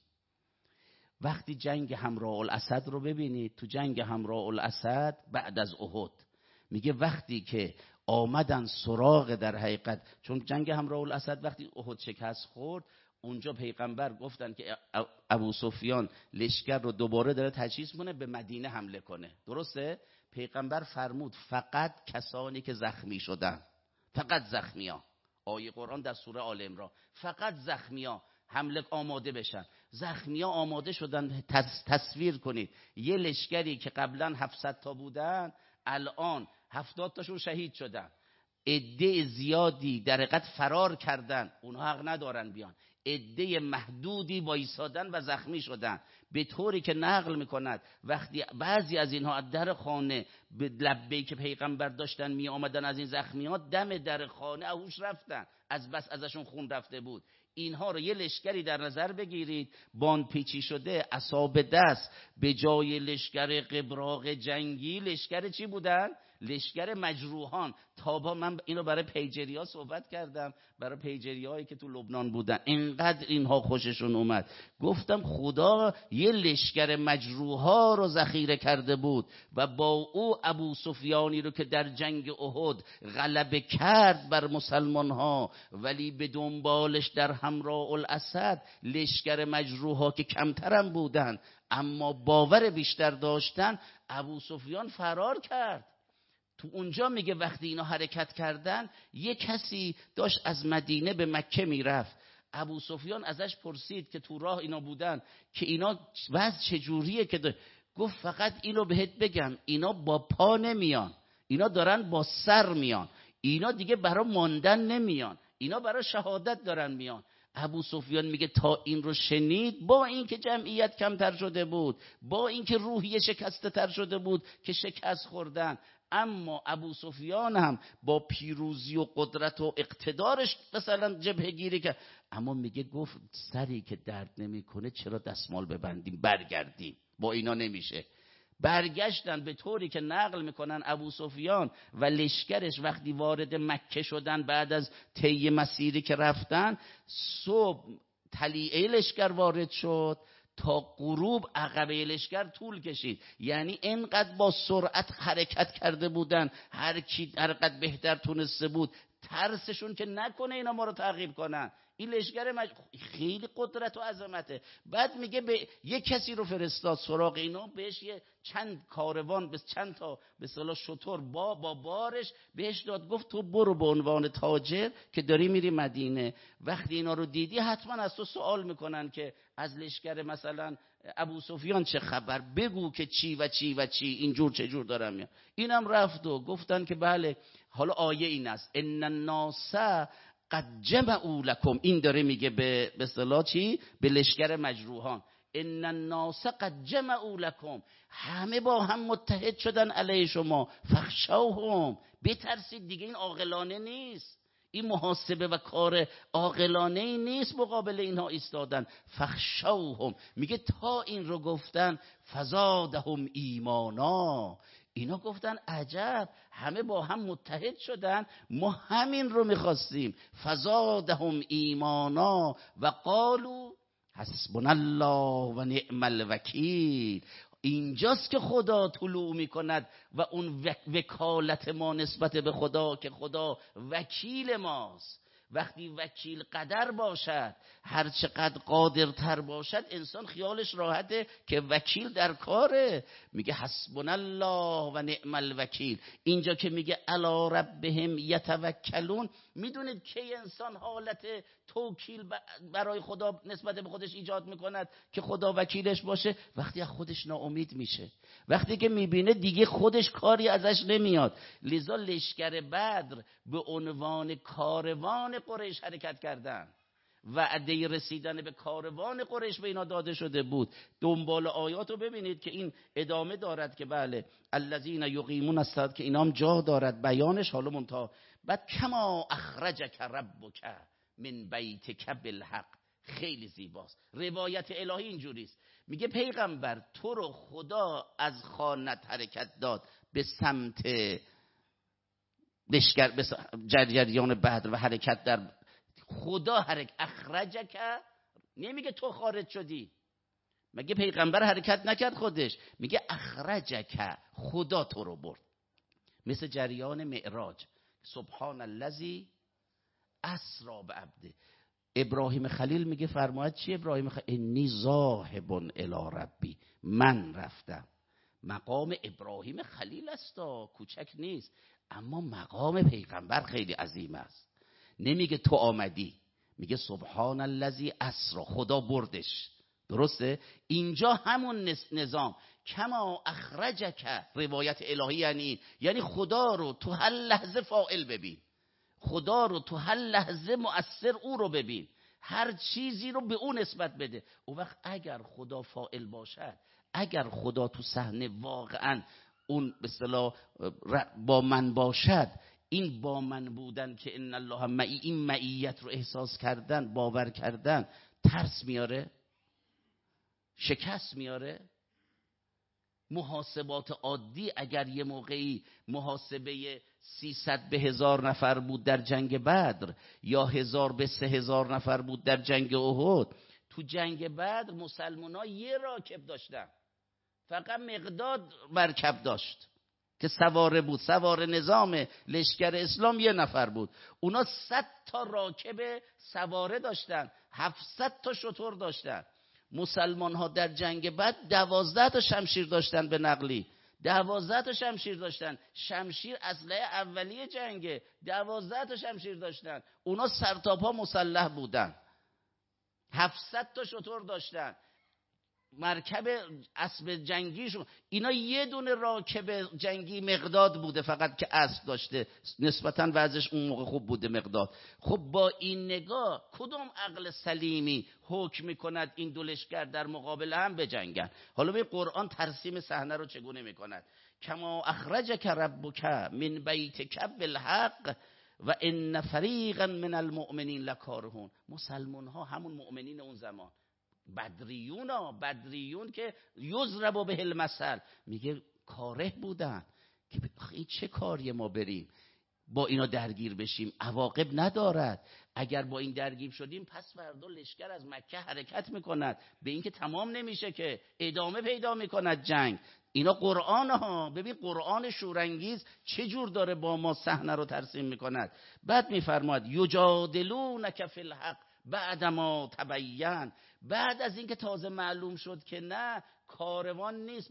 وقتی جنگ همراه الاسد رو ببینید، تو جنگ همراه الاسد بعد از احد میگه وقتی که آمدن سراغ، در حقیقت چون جنگ همراه الاسد وقتی احد شکست خورد، اونجا پیغمبر گفتن که ابو سفیان لشکر رو دوباره داره تجهیز کنه به مدینه حمله کنه، درسته؟ پیغمبر فرمود فقط کسانی که زخمی شدن، فقط زخمیا، آیه قرآن در سوره آل عمران، فقط زخمیا حمله آماده بشن. زخمیا آماده شدن. تصویر کنید یه لشکری که قبلا 700 تا بودن الان 70 تاشون شهید شدن، عده زیادی در حقیقت فرار کردن، اونها حق ندارن بیان، عده محدودی وایسادن و زخمی شدن، به طوری که نقل میکند وقتی بعضی از اینها از در خانه به لبه‌ای که پیغمبر داشتن می آمدن از این زخمیات، دم در خانه اوش رفتن، از بس ازشون خون رفته بود. اینها رو یه لشکری در نظر بگیرید، بان پیچی شده، عصا دست، به جای لشکر قبراق جنگی لشکر چی بودن؟ لشکر مجروحان. تابا من اینو برای پیجریا صحبت کردم، برای پیجریایی که تو لبنان بودن، اینقدر اینها خوششون اومد. گفتم خدا یه لشکر مجروحا رو ذخیره کرده بود و با او ابو سفیانی رو که در جنگ احد غلبه کرد بر مسلمان ها، ولی به دنبالش در همراه الاسد لشکر مجروحا که کمترم بودن اما باور بیشتر داشتن، ابو سفیان فرار کرد. تو اونجا میگه وقتی اینا حرکت کردن یه کسی داشت از مدینه به مکه میرفت، ابو سفیان ازش پرسید که تو راه اینا بودن که اینا وضع چجوریه، که گفت فقط اینو بهت بگم اینا با پا نمیان، اینا دارن با سر میان، اینا دیگه برای ماندن نمیان، اینا برای شهادت دارن میان. ابو سفیان میگه تا این رو شنید، با اینکه جمعیت کمتر شده بود، با اینکه روحیه شکسته تر شده بود که شکست خوردن، اما ابو سفیان هم با پیروزی و قدرت و اقتدارش مثلا جبهه گیری کرد، اما میگه گفت سری که درد نمیکنه چرا دستمال ببندیم برگردیم، با اینا نمیشه. برگشتن به طوری که نقل میکنن ابو سفیان و لشکرش وقتی وارد مکه شدن بعد از طی مسیری که رفتن، صبح طلیعه لشکر وارد شد تا غروب عقبه لشکر طول کشید. یعنی اینقدر با سرعت حرکت کرده بودن، هر کی هر قدر بهتر تونسته بود ترسشون که نکنه اینا ما رو تعقیب کنن. این لشکر خیلی قدرت و عظمته. بعد میگه به یک کسی رو فرستاد سراغ اینا، بهش یه چند کاروان به چند تا به اصطلاح شتر با بارش بهش داد، گفت تو برو به عنوان تاجر که داری میری مدینه، وقتی اینا رو دیدی حتما از تو سوال میکنن که از لشکر مثلا ابو سفیان چه خبر، بگو که چی و چی و چی، اینجور چه جور دارم میاد. اینم رفت و گفتن که بله. حالا آیه این است ان الناس قد جمعوا لکم، این داره میگه به اصطلاح چی؟ به لشکر مجروحان. ان الناس قد جمعوا لکم، همه با هم متحد شدن علیه شما، فخشوهم، بترسید دیگه. این عاقلانه نیست، این محاسبه و کار عاقلانه ای نیست مقابل اینها ایستادن. فخشوهم میگه تا این رو گفتن فزادهم ایمانا، اینا گفتن عجب، همه با هم متحد شدن، ما همین رو میخواستیم. فزادهم ایمانا و قالوا حسبنا الله و نعم الوکیل. اینجاست که خدا طلوع میکند و اون وکالت ما نسبت به خدا که خدا وکیل ماست. وقتی وکیل قدر باشد، هر چقدر قادرتر باشد، انسان خیالش راحته که وکیل در کاره. میگه حسبنا الله و نعم الوکیل. اینجا که میگه الی ربهم یتوکلون، میدونید که انسان حالت توکیل برای خدا نسبت به خودش ایجاد میکند که خدا وکیلش باشه؟ وقتی از خودش ناامید میشه، وقتی که میبینه دیگه خودش کاری ازش نمیاد. لذا لشکر بدر به عنوان کاروان قریش حرکت کردن، وعده رسیدن به کاروان قریش به اینا داده شده بود. دنبال آیات رو ببینید که این ادامه دارد که بله الذین یقیمون الصلاة، که اینام جا دارد بیانش. حالا منتها بعد کما اخرجک ربک من بیتک بالحق، خیلی زیباست. روایت الهی اینجوریست، میگه پیغمبر تو رو خدا از خانت حرکت داد به سمت لشکر، به جریان بدر و حرکت در خدا حرکت. اخرجک نمیگه تو خارج شدی، مگه پیغمبر حرکت نکرد خودش؟ میگه اخرجک، خدا تو رو برد. مثل جریان معراج، سبحان الذی اسری بعبده. ابراهیم خلیل میگه فرماید چی ابراهیم خلیل؟ انی ذاهب الی ربی، من رفتم. مقام ابراهیم خلیل است، کوچک نیست، اما مقام پیغمبر خیلی عظیم است. نمیگه تو آمدی، میگه سبحان الذی اسری، خدا بردش. درسته؟ اینجا همون نظام کما اخرجک، روایت الهی یعنی خدا رو تو هر لحظه فاعل ببین، خدا رو تو هر لحظه مؤثر او رو ببین، هر چیزی رو به اون نسبت بده. اون وقت اگر خدا فاعل باشد، اگر خدا تو صحنه واقعا اون به اصطلاح با من باشد، این با من بودن که ان الله معی، این معیت رو احساس کردن، باور کردن، ترس میاره، شکست میاره. محاسبات عادی اگر یه موقعی محاسبه 300 به 1000 نفر بود در جنگ بدر، یا 1000 به 3000 نفر بود در جنگ احد، تو جنگ بدر مسلمان‌ها یه راکب داشتن، فقط مقداد مرکب داشت که سواره بود، سوار نظام لشکر اسلام یه نفر بود. اونا 100 تا راکب سواره داشتن، 700 تا شتر داشتن. مسلمان ها در جنگ بعد 12 تا شمشیر داشتن به نقلی، 12 تا شمشیر داشتن. شمشیر اسلحه اولیه جنگه، 12 تا شمشیر داشتن. اونا سرتاپا مسلح بودن، 700 تا شتر داشتن، مرکب اسب جنگیشون. اینا یه دونه راکب جنگی مقداد بوده فقط که اسب داشته، نسبتاً وضعش اون موقع خوب بوده مقداد. خب با این نگاه کدوم عقل سلیمی حکم میکند این دو لشکر در مقابل هم بجنگن؟ حالا به قرآن ترسیم صحنه رو چگونه میکند کما اخرجک ربک من بیتک بالحق و ان فریقا من المؤمنین لکارهون. مسلمان ها همون مؤمنین اون زمان، بدریون که یضرب به المثل، میگه کاره بودن که این چه کاری ما بریم با اینا درگیر بشیم، عواقب ندارد. اگر با این درگیر شدیم پس فردا لشکر از مکه حرکت میکند، به این که تمام نمیشه که ادامه پیدا میکند جنگ. اینا قرآن ها، ببین قرآن شورانگیز چه جور داره با ما صحنه رو ترسیم میکند. بعد میفرماید یجادلونک فی الحق بعد ما تبین، بعد از اینکه تازه معلوم شد که نه کاروان نیست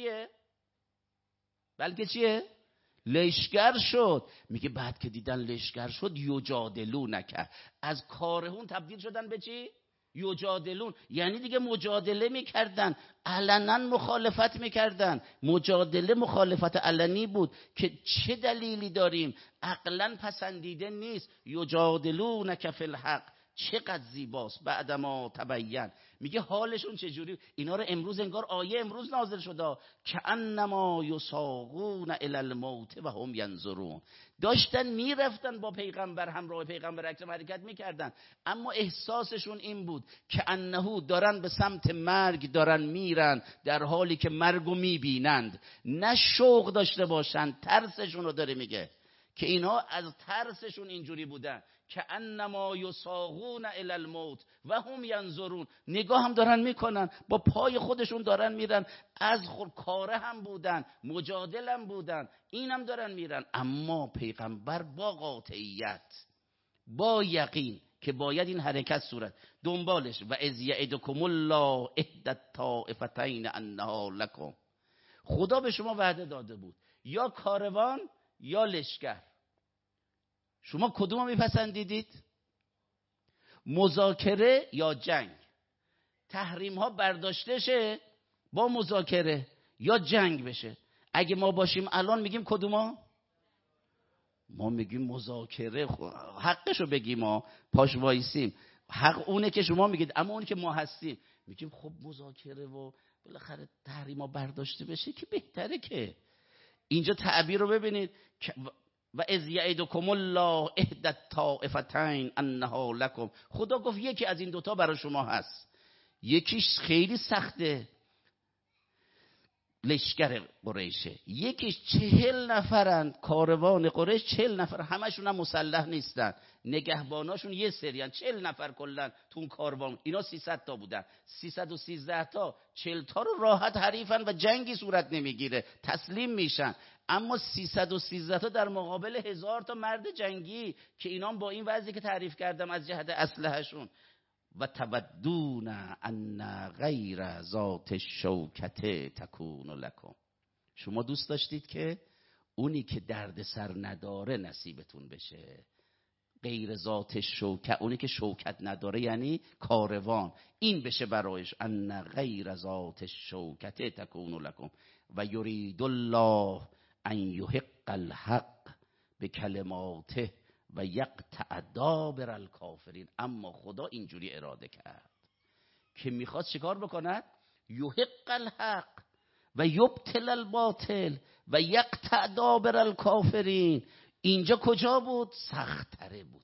بلکه چیه؟ لشکر شد. میگه بعد که دیدن لشکر شد یجادلونک، از کارهون تبدیل شدن به چی؟ یجادلون، یعنی دیگه مجادله میکردن، علنا مخالفت میکردن. مجادله مخالفت علنی بود که چه دلیلی داریم، عقلا پسندیده نیست. یجادلونک فی الحق، چقدر زیباست. بعد ما تبین، میگه حالشون چجوری. اینا رو امروز انگار آیه امروز نازل شده، کأنما یساقون الی الموت و هم ینظرون. داشتن میرفتن با پیغمبر، همراه پیغمبر اکرم حرکت میکردن، اما احساسشون این بود که انه دارن به سمت مرگ دارن میرن، در حالی که مرگو میبینند. نه شوق داشته باشن، ترسشون رو داره میگه که اینا از ترسشون اینجوری بودن که انما یساقون الی الموت و هم ینظرون. نگاه هم دارن میکنن، با پای خودشون دارن میرن، از کاره هم بودن، مجادل هم بودن، این هم دارن میرن. اما پیغمبر با قاطعیت، با یقین که باید این حرکت صورت دنبالش. و اذ یعدکم الله احدی الطائفتین انها لکم، خدا به شما وعده داده بود یا کاروان یا لشکر، شما کدوم رو میپسندیدید؟ مذاکره یا جنگ؟ تحریم ها برداشته شه با مذاکره یا جنگ بشه؟ اگه ما باشیم الان میگیم کدوما؟ ما میگیم مذاکره، حقشو بگیم، ما پاش وایسیم، حق اونه که شما میگید، اما اون که ما هستیم میگیم خب مذاکره و بالاخره تحریم ها برداشته بشه که بهتره. که اینجا تعبیر رو ببینید، و اذ یعدکم الله احدی الطائفتین انها لکم. خدا گفت یکی از این دوتا برای شما هست، یکیش خیلی سخته، لشکر قریشه، یکیش 40 نفرن، کاروان قریش 40 نفر، همشون هم مسلح نیستن، نگهباناشون یه سریان، 40 نفر کلن تو اون کاروان. اینا 300 تا بودن، 313 تا 40 تا رو راحت حریفن و جنگی صورت نمیگیره، تسلیم میشن. اما 313 تا در مقابل 1000 تا مرد جنگی که اینام با این وضعی که تعریف کردم از جهت اسلحه‌شون. و تودون ان غیر ذات الشوکته تکون لکم، شما دوست داشتید که اونی که درد سر نداره نصیبتون بشه، غیر ذات شوکت، اونی که شوکت نداره یعنی کاروان، این بشه برایش. ان غیر ذات الشوکته تکون لکم و یرید الله ان یحق الحق بکلماته و یقطع دابر الکافرین. اما خدا اینجوری اراده کرد که میخواست چیکار بکند؟ یحق الحق و یبطل الباطل و یقطع دابر الکافرین. اینجا کجا بود؟ سخت‌تره بود.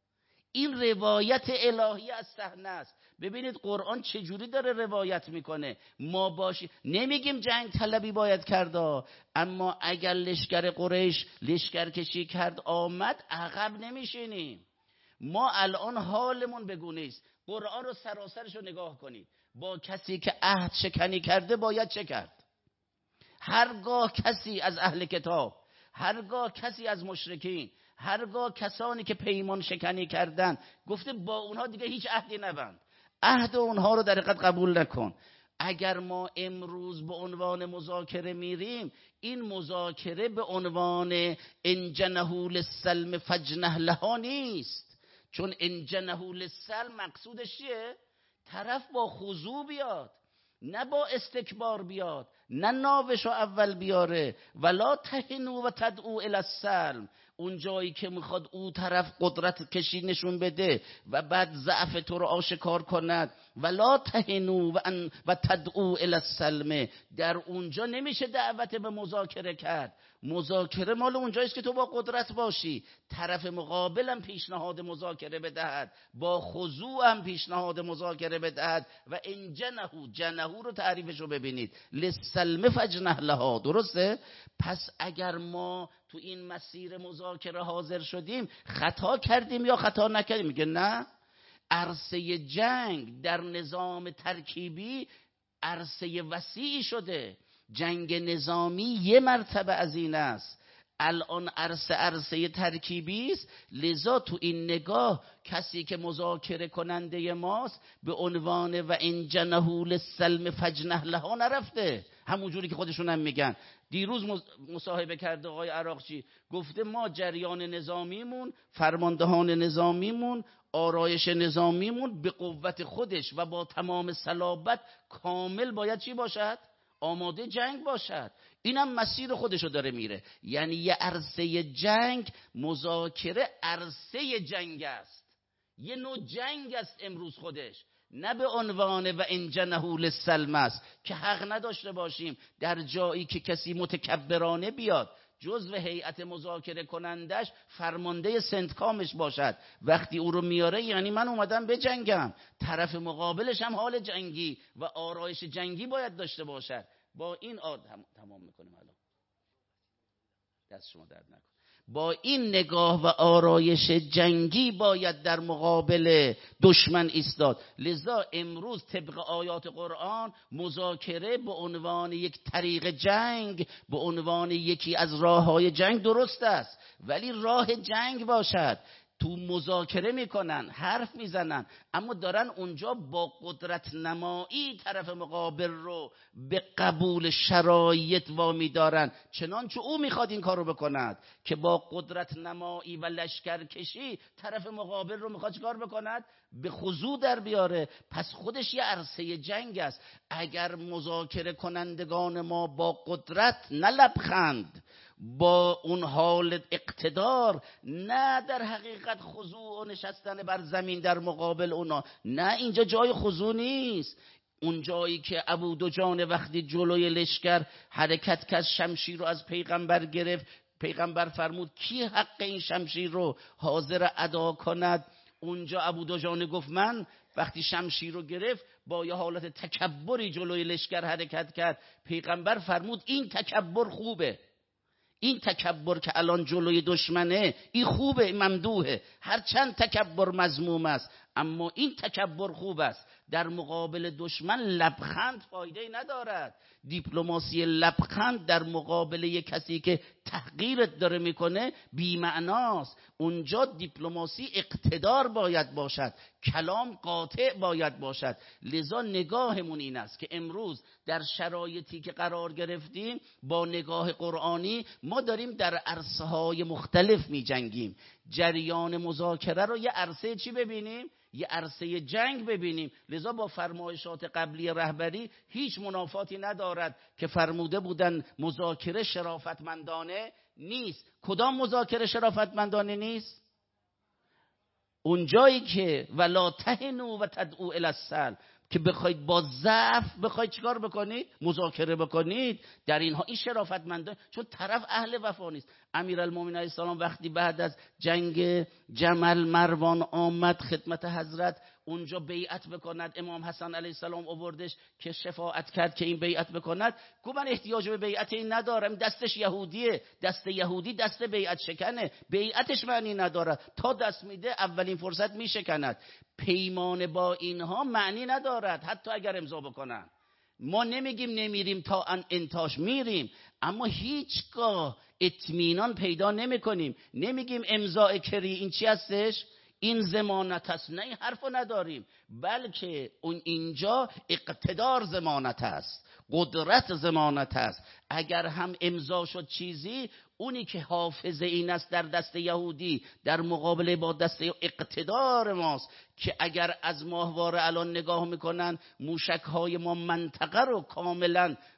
این روایت الهی از صحنه است. ببینید قرآن چجوری داره روایت میکنه. ما باشی نمیگیم جنگ طلبی باید کرد، اما اگر لشکر قریش لشکر کشی کرد آمد، عقب نمیشینیم. ما الان حالمون بگونه است. قرآن رو سراسرش رو نگاه کنید، با کسی که عهد شکنی کرده باید چه کرد؟ هرگاه کسی از اهل کتاب، هرگاه کسی از مشرکین، هرگاه کسانی که پیمان شکنی کردن، گفته با اونها دیگه هیچ عهدی نبند، عهد اونها رو در حقیقت قبول نکن. اگر ما امروز به عنوان مذاکره میریم، این مذاکره به عنوان انجنه للسلم فجنه لها نیست. چون انجنه للسلم مقصودش چیه؟ طرف با خضوع بیاد، نه با استکبار بیاد، نه ناوشو اول بیاره. ولا تهنوا و تدعوا الی السلم، اون جایی که میخواد او طرف قدرت کشی نشون بده و بعد ضعف تو رو آشکار کند. ولا تهنوا و تدعوا الی السلم، در اونجا نمیشه دعوت به مذاکره کرد. مذاکره مال اونجاییست که تو با قدرت باشی، طرف مقابلم پیشنهاد مذاکره بدهد، با خضوع هم پیشنهاد مذاکره بدهد. و ان جنحوا رو تعریفش رو ببینید، للسلم فاجنح لها. درسته؟ پس اگر ما تو این مسیر مذاکره حاضر شدیم، خطا کردیم یا خطا نکردیم؟ میگه نه. عرصه جنگ در نظام ترکیبی عرصه وسیعی شده. جنگ نظامی یه مرتبه از این است، الان عرصه ترکیبی است. لذا تو این نگاه کسی که مذاکره کننده ماست به عنوان و ان جنحوا للسلم فاجنح لها نرفته، همون جوری که خودشون هم میگن. دیروز مصاحبه کرده آقای عراقچی، گفته ما جریان نظامیمون، فرماندهان نظامیمون، آرایش نظامیمون به قوت خودش و با تمام صلابت کامل باید چی باشد؟ آماده جنگ باشد. اینم مسیر خودشو داره میره. یعنی یه عرصه جنگ، مذاکره عرصه جنگ است، یه نوع جنگ است امروز خودش، نه به عنوان و ان جنحوا للسلم است که حق نداشته باشیم در جایی که کسی متکبرانه بیاد جزو هیئت مذاکره کنندش فرمانده سنتکامش باشد. وقتی او رو میاره یعنی من اومدم به جنگم، طرف مقابلش هم حال جنگی و آرایش جنگی باید داشته باشد. با این تمام میکنیم الان، دست شما درد نکن. با این نگاه و آرایش جنگی باید در مقابل دشمن ایستاد. لذا امروز طبق آیات قرآن مذاکره به عنوان یک طریق جنگ، به عنوان یکی از راههای جنگ درست است، ولی راه جنگ باشد. تو مذاکره میکنن، حرف میزنن، اما دارن اونجا با قدرت نمایی طرف مقابل رو به قبول شرایط وامی دارن، چنانچه او میخواد این کار رو بکند که با قدرت نمایی و لشکرکشی طرف مقابل رو میخواد چیکار بکند؟ به خضوع در بیاره. پس خودش یه عرصه جنگ است. اگر مذاکره کنندگان ما با قدرت، نه لبخند، با اون حال اقتدار، نه در حقیقت خضوع و نشستن بر زمین در مقابل اونا، نه، اینجا جای خضوع نیست. اون جایی که ابو دجانه وقتی جلوی لشکر حرکت کرد، شمشیر رو از پیغمبر گرفت، پیغمبر فرمود کی حق این شمشیر رو حاضر ادا کند؟ اونجا ابو دجانه گفت من. وقتی شمشیر رو گرفت با یه حالت تکبری جلوی لشکر حرکت کرد. پیغمبر فرمود این تکبر خوبه، این تکبر که الان جلوی دشمنه این خوبه، ممدوحه، هرچند تکبر مذموم است اما این تکبر خوب است. در مقابل دشمن لبخند فایده ندارد. دیپلماسی لبخند در مقابل یک کسی که تحقیرت داره میکنه بی معناست. اونجا دیپلماسی اقتدار باید باشد، کلام قاطع باید باشد. لذا نگاهمون این است که امروز در شرایطی که قرار گرفتیم با نگاه قرآنی ما داریم در عرصه‌های مختلف می جنگیم. جریان مذاکره رو یه عرصه چی ببینیم؟ یه عرصه جنگ ببینیم. لذا با فرمایشات قبلی رهبری هیچ منافاتی ندارد که فرموده بودن مذاکره شرافتمندانه نیست. کدام مذاکره شرافتمندانه نیست؟ اونجایی که ولا تهنوا و تدعوا الی السلم، که بخواید با ضعف بخواید چیکار بکنید؟ مذاکره بکنید. در اینها این شرافتمندانه، چون طرف اهل وفا نیست. امیرالمومنین علیه السلام وقتی بعد از جنگ جمل مروان آمد خدمت حضرت اونجا بیعت بکند، امام حسن علیه السلام آوردش که شفاعت کرد که این بیعت بکند. گفت من احتیاج به بیعت این ندارم، دستش یهودیه، دست یهودی دست بیعت شکنه، بیعتش معنی نداره، تا دست میده اولین فرصت میشکند. پیمان با اینها معنی ندارد حتی اگر امضا بکنن. ما نمیگیم نمیریم تا انتاش، میریم، اما هیچگاه اطمینان پیدا نمیکنیم. نمیگیم امضاء کری این چی هستش؟ این ضمانت است. نه، این حرفو نداریم، بلکه اون اینجا اقتدار ضمانت است، قدرت ضمانت است. اگر هم امضا شد چیزی، اونی که حافظ این است در دست یهودی در مقابله با دست اقتدار ماست که اگر از ماهواره الان نگاه میکنن موشک‌های ما منطقه رو کاملا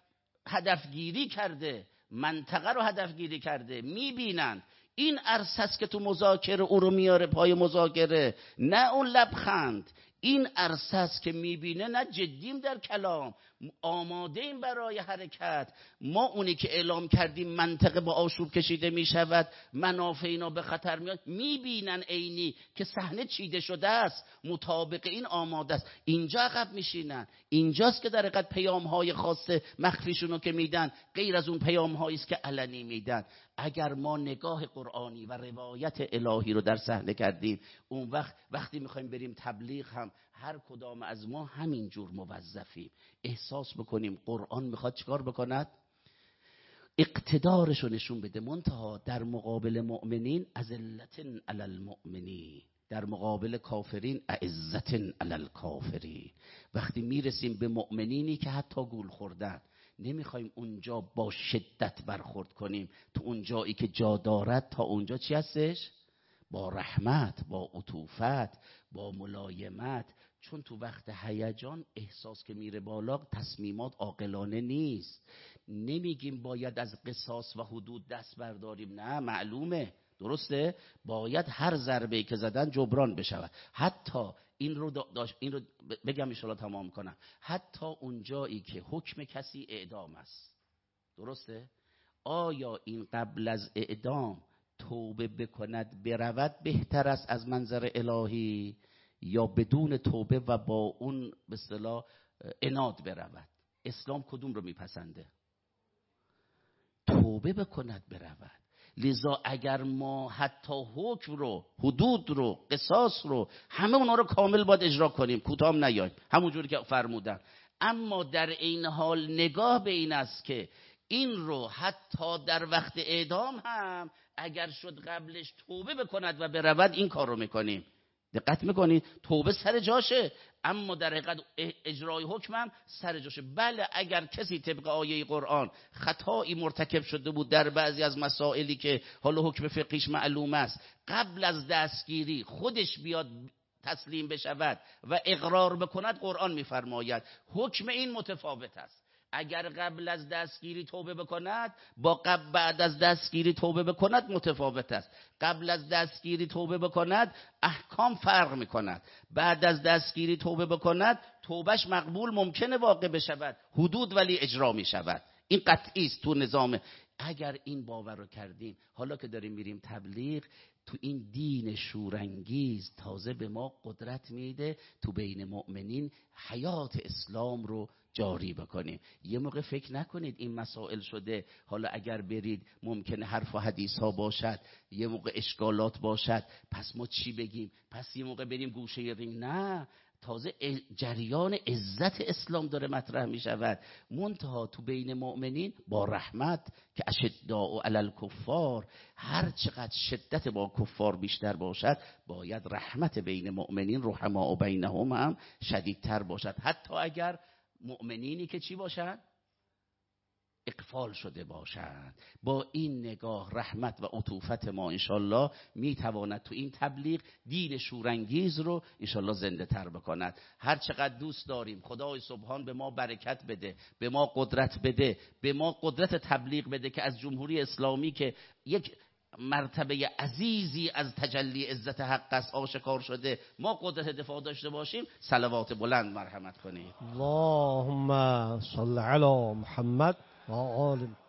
هدفگیری کرده، منطقه رو هدفگیری کرده، میبینن این عرصه است که تو مذاکره او رو میاره پای مذاکره، نه اون لبخند. این عرصه است که میبینه نه جدیم در کلام، آماده این برای حرکت. ما اونی که اعلام کردیم منطقه با آشوب کشیده میشود، منافع اینا به خطر میاد، میبینن عینی که صحنه چیده شده است، مطابق این آماده است. اینجا عقب میشینن. اینجاست که در حقیقت پیام های خاص مخفیشونو که میدن غیر از اون پیام هایی است که علنی میدن. اگر ما نگاه قرآنی و روایت الهی رو در صحنه کردیم، اون وقتی میخوایم بریم تبلیغ هم هر کدام از ما همین جور موظفیم. احساس بکنیم قرآن میخواد چیکار بکند؟ اقتدارش رو نشون بده. منتها در مقابل مؤمنین اذلة علی المؤمنین، در مقابل کافرین اعزة علی الکافرین. وقتی میرسیم به مؤمنینی که حتی گول خوردن، نمیخوایم اونجا با شدت برخورد کنیم. تو اونجایی که جا دارد تا اونجا چی هستش؟ با رحمت، با عطوفت، با ملایمت. چون تو وقت هیجان احساس که میره بالا، تصمیمات عاقلانه نیست. نمیگیم باید از قصاص و حدود دست برداریم، نه، معلومه، درسته، باید هر ضربه‌ای که زدن جبران بشود. حتی این رو بگم ان شاءالله تمام کنم. حتی اونجایی که حکم کسی اعدام است، درسته، آیا این قبل از اعدام توبه بکند برود بهتر است از منظر الهی، یا بدون توبه و با اون به اصطلاح عناد برود؟ اسلام کدوم رو میپسنده؟ توبه بکند برود. لذا اگر ما حتی حکم رو، حدود رو، قصاص رو، همه اونا رو کامل باید اجرا کنیم، کوتاه نیایم، همونجوری که فرمودن. اما در این حال نگاه به این است که این رو حتی در وقت اعدام هم اگر شد قبلش توبه بکند و برود، این کار رو میکنیم. دقت میکنید؟ توبه سر جاشه، اما در حقیقت اجرای حکمم سر جاشه. بله، اگر کسی طبق آیه قرآن خطایی مرتکب شده بود در بعضی از مسائلی که حالا حکم فقهیش معلوم است، قبل از دستگیری خودش بیاد تسلیم بشود و اقرار بکند، قرآن میفرماید حکم این متفاوت است. اگر قبل از دستگیری توبه بکند با بعد از دستگیری توبه بکند متفاوت است. قبل از دستگیری توبه بکند احکام فرق میکند، بعد از دستگیری توبه بکند توبهش مقبول ممکنه واقع بشود، حدود ولی اجرا میشود. این قطعی است تو نظام. اگر این باور رو کردیم، حالا که داریم میریم تبلیغ، تو این دین شورانگیز تازه به ما قدرت میده تو بین مؤمنین حیات اسلام رو جاری بکنیم. یه موقع فکر نکنید این مسائل شده حالا اگر برید ممکنه حرف و حدیث ها باشد، یه موقع اشکالات باشد، پس ما چی بگیم، پس یه موقع بریم گوشه رینگ. نه، تازه جریان عزت اسلام داره مطرح می شود. منتها تو بین مؤمنین با رحمت، که اشداء علی الکفار، هر چقدر شدت با کفار بیشتر باشد، باید رحمت بین مؤمنین رحماء بینهم هم شدیدتر باشد، حتی اگر مؤمنینی که چی باشند؟ اقفال شده باشند. با این نگاه رحمت و عطوفت ما انشالله میتواند تو این تبلیغ دین شورانگیز رو انشالله زنده تر بکند. هر چقدر دوست داریم خدای سبحان به ما برکت بده، به ما قدرت بده، به ما قدرت تبلیغ بده که از جمهوری اسلامی که یک مرتبه عزیزی از تجلی عزت حق است آشکار شده، ما قدرت دفاع داشته باشیم. صلوات بلند مرحمت کنید. اللهم صل علی محمد و آل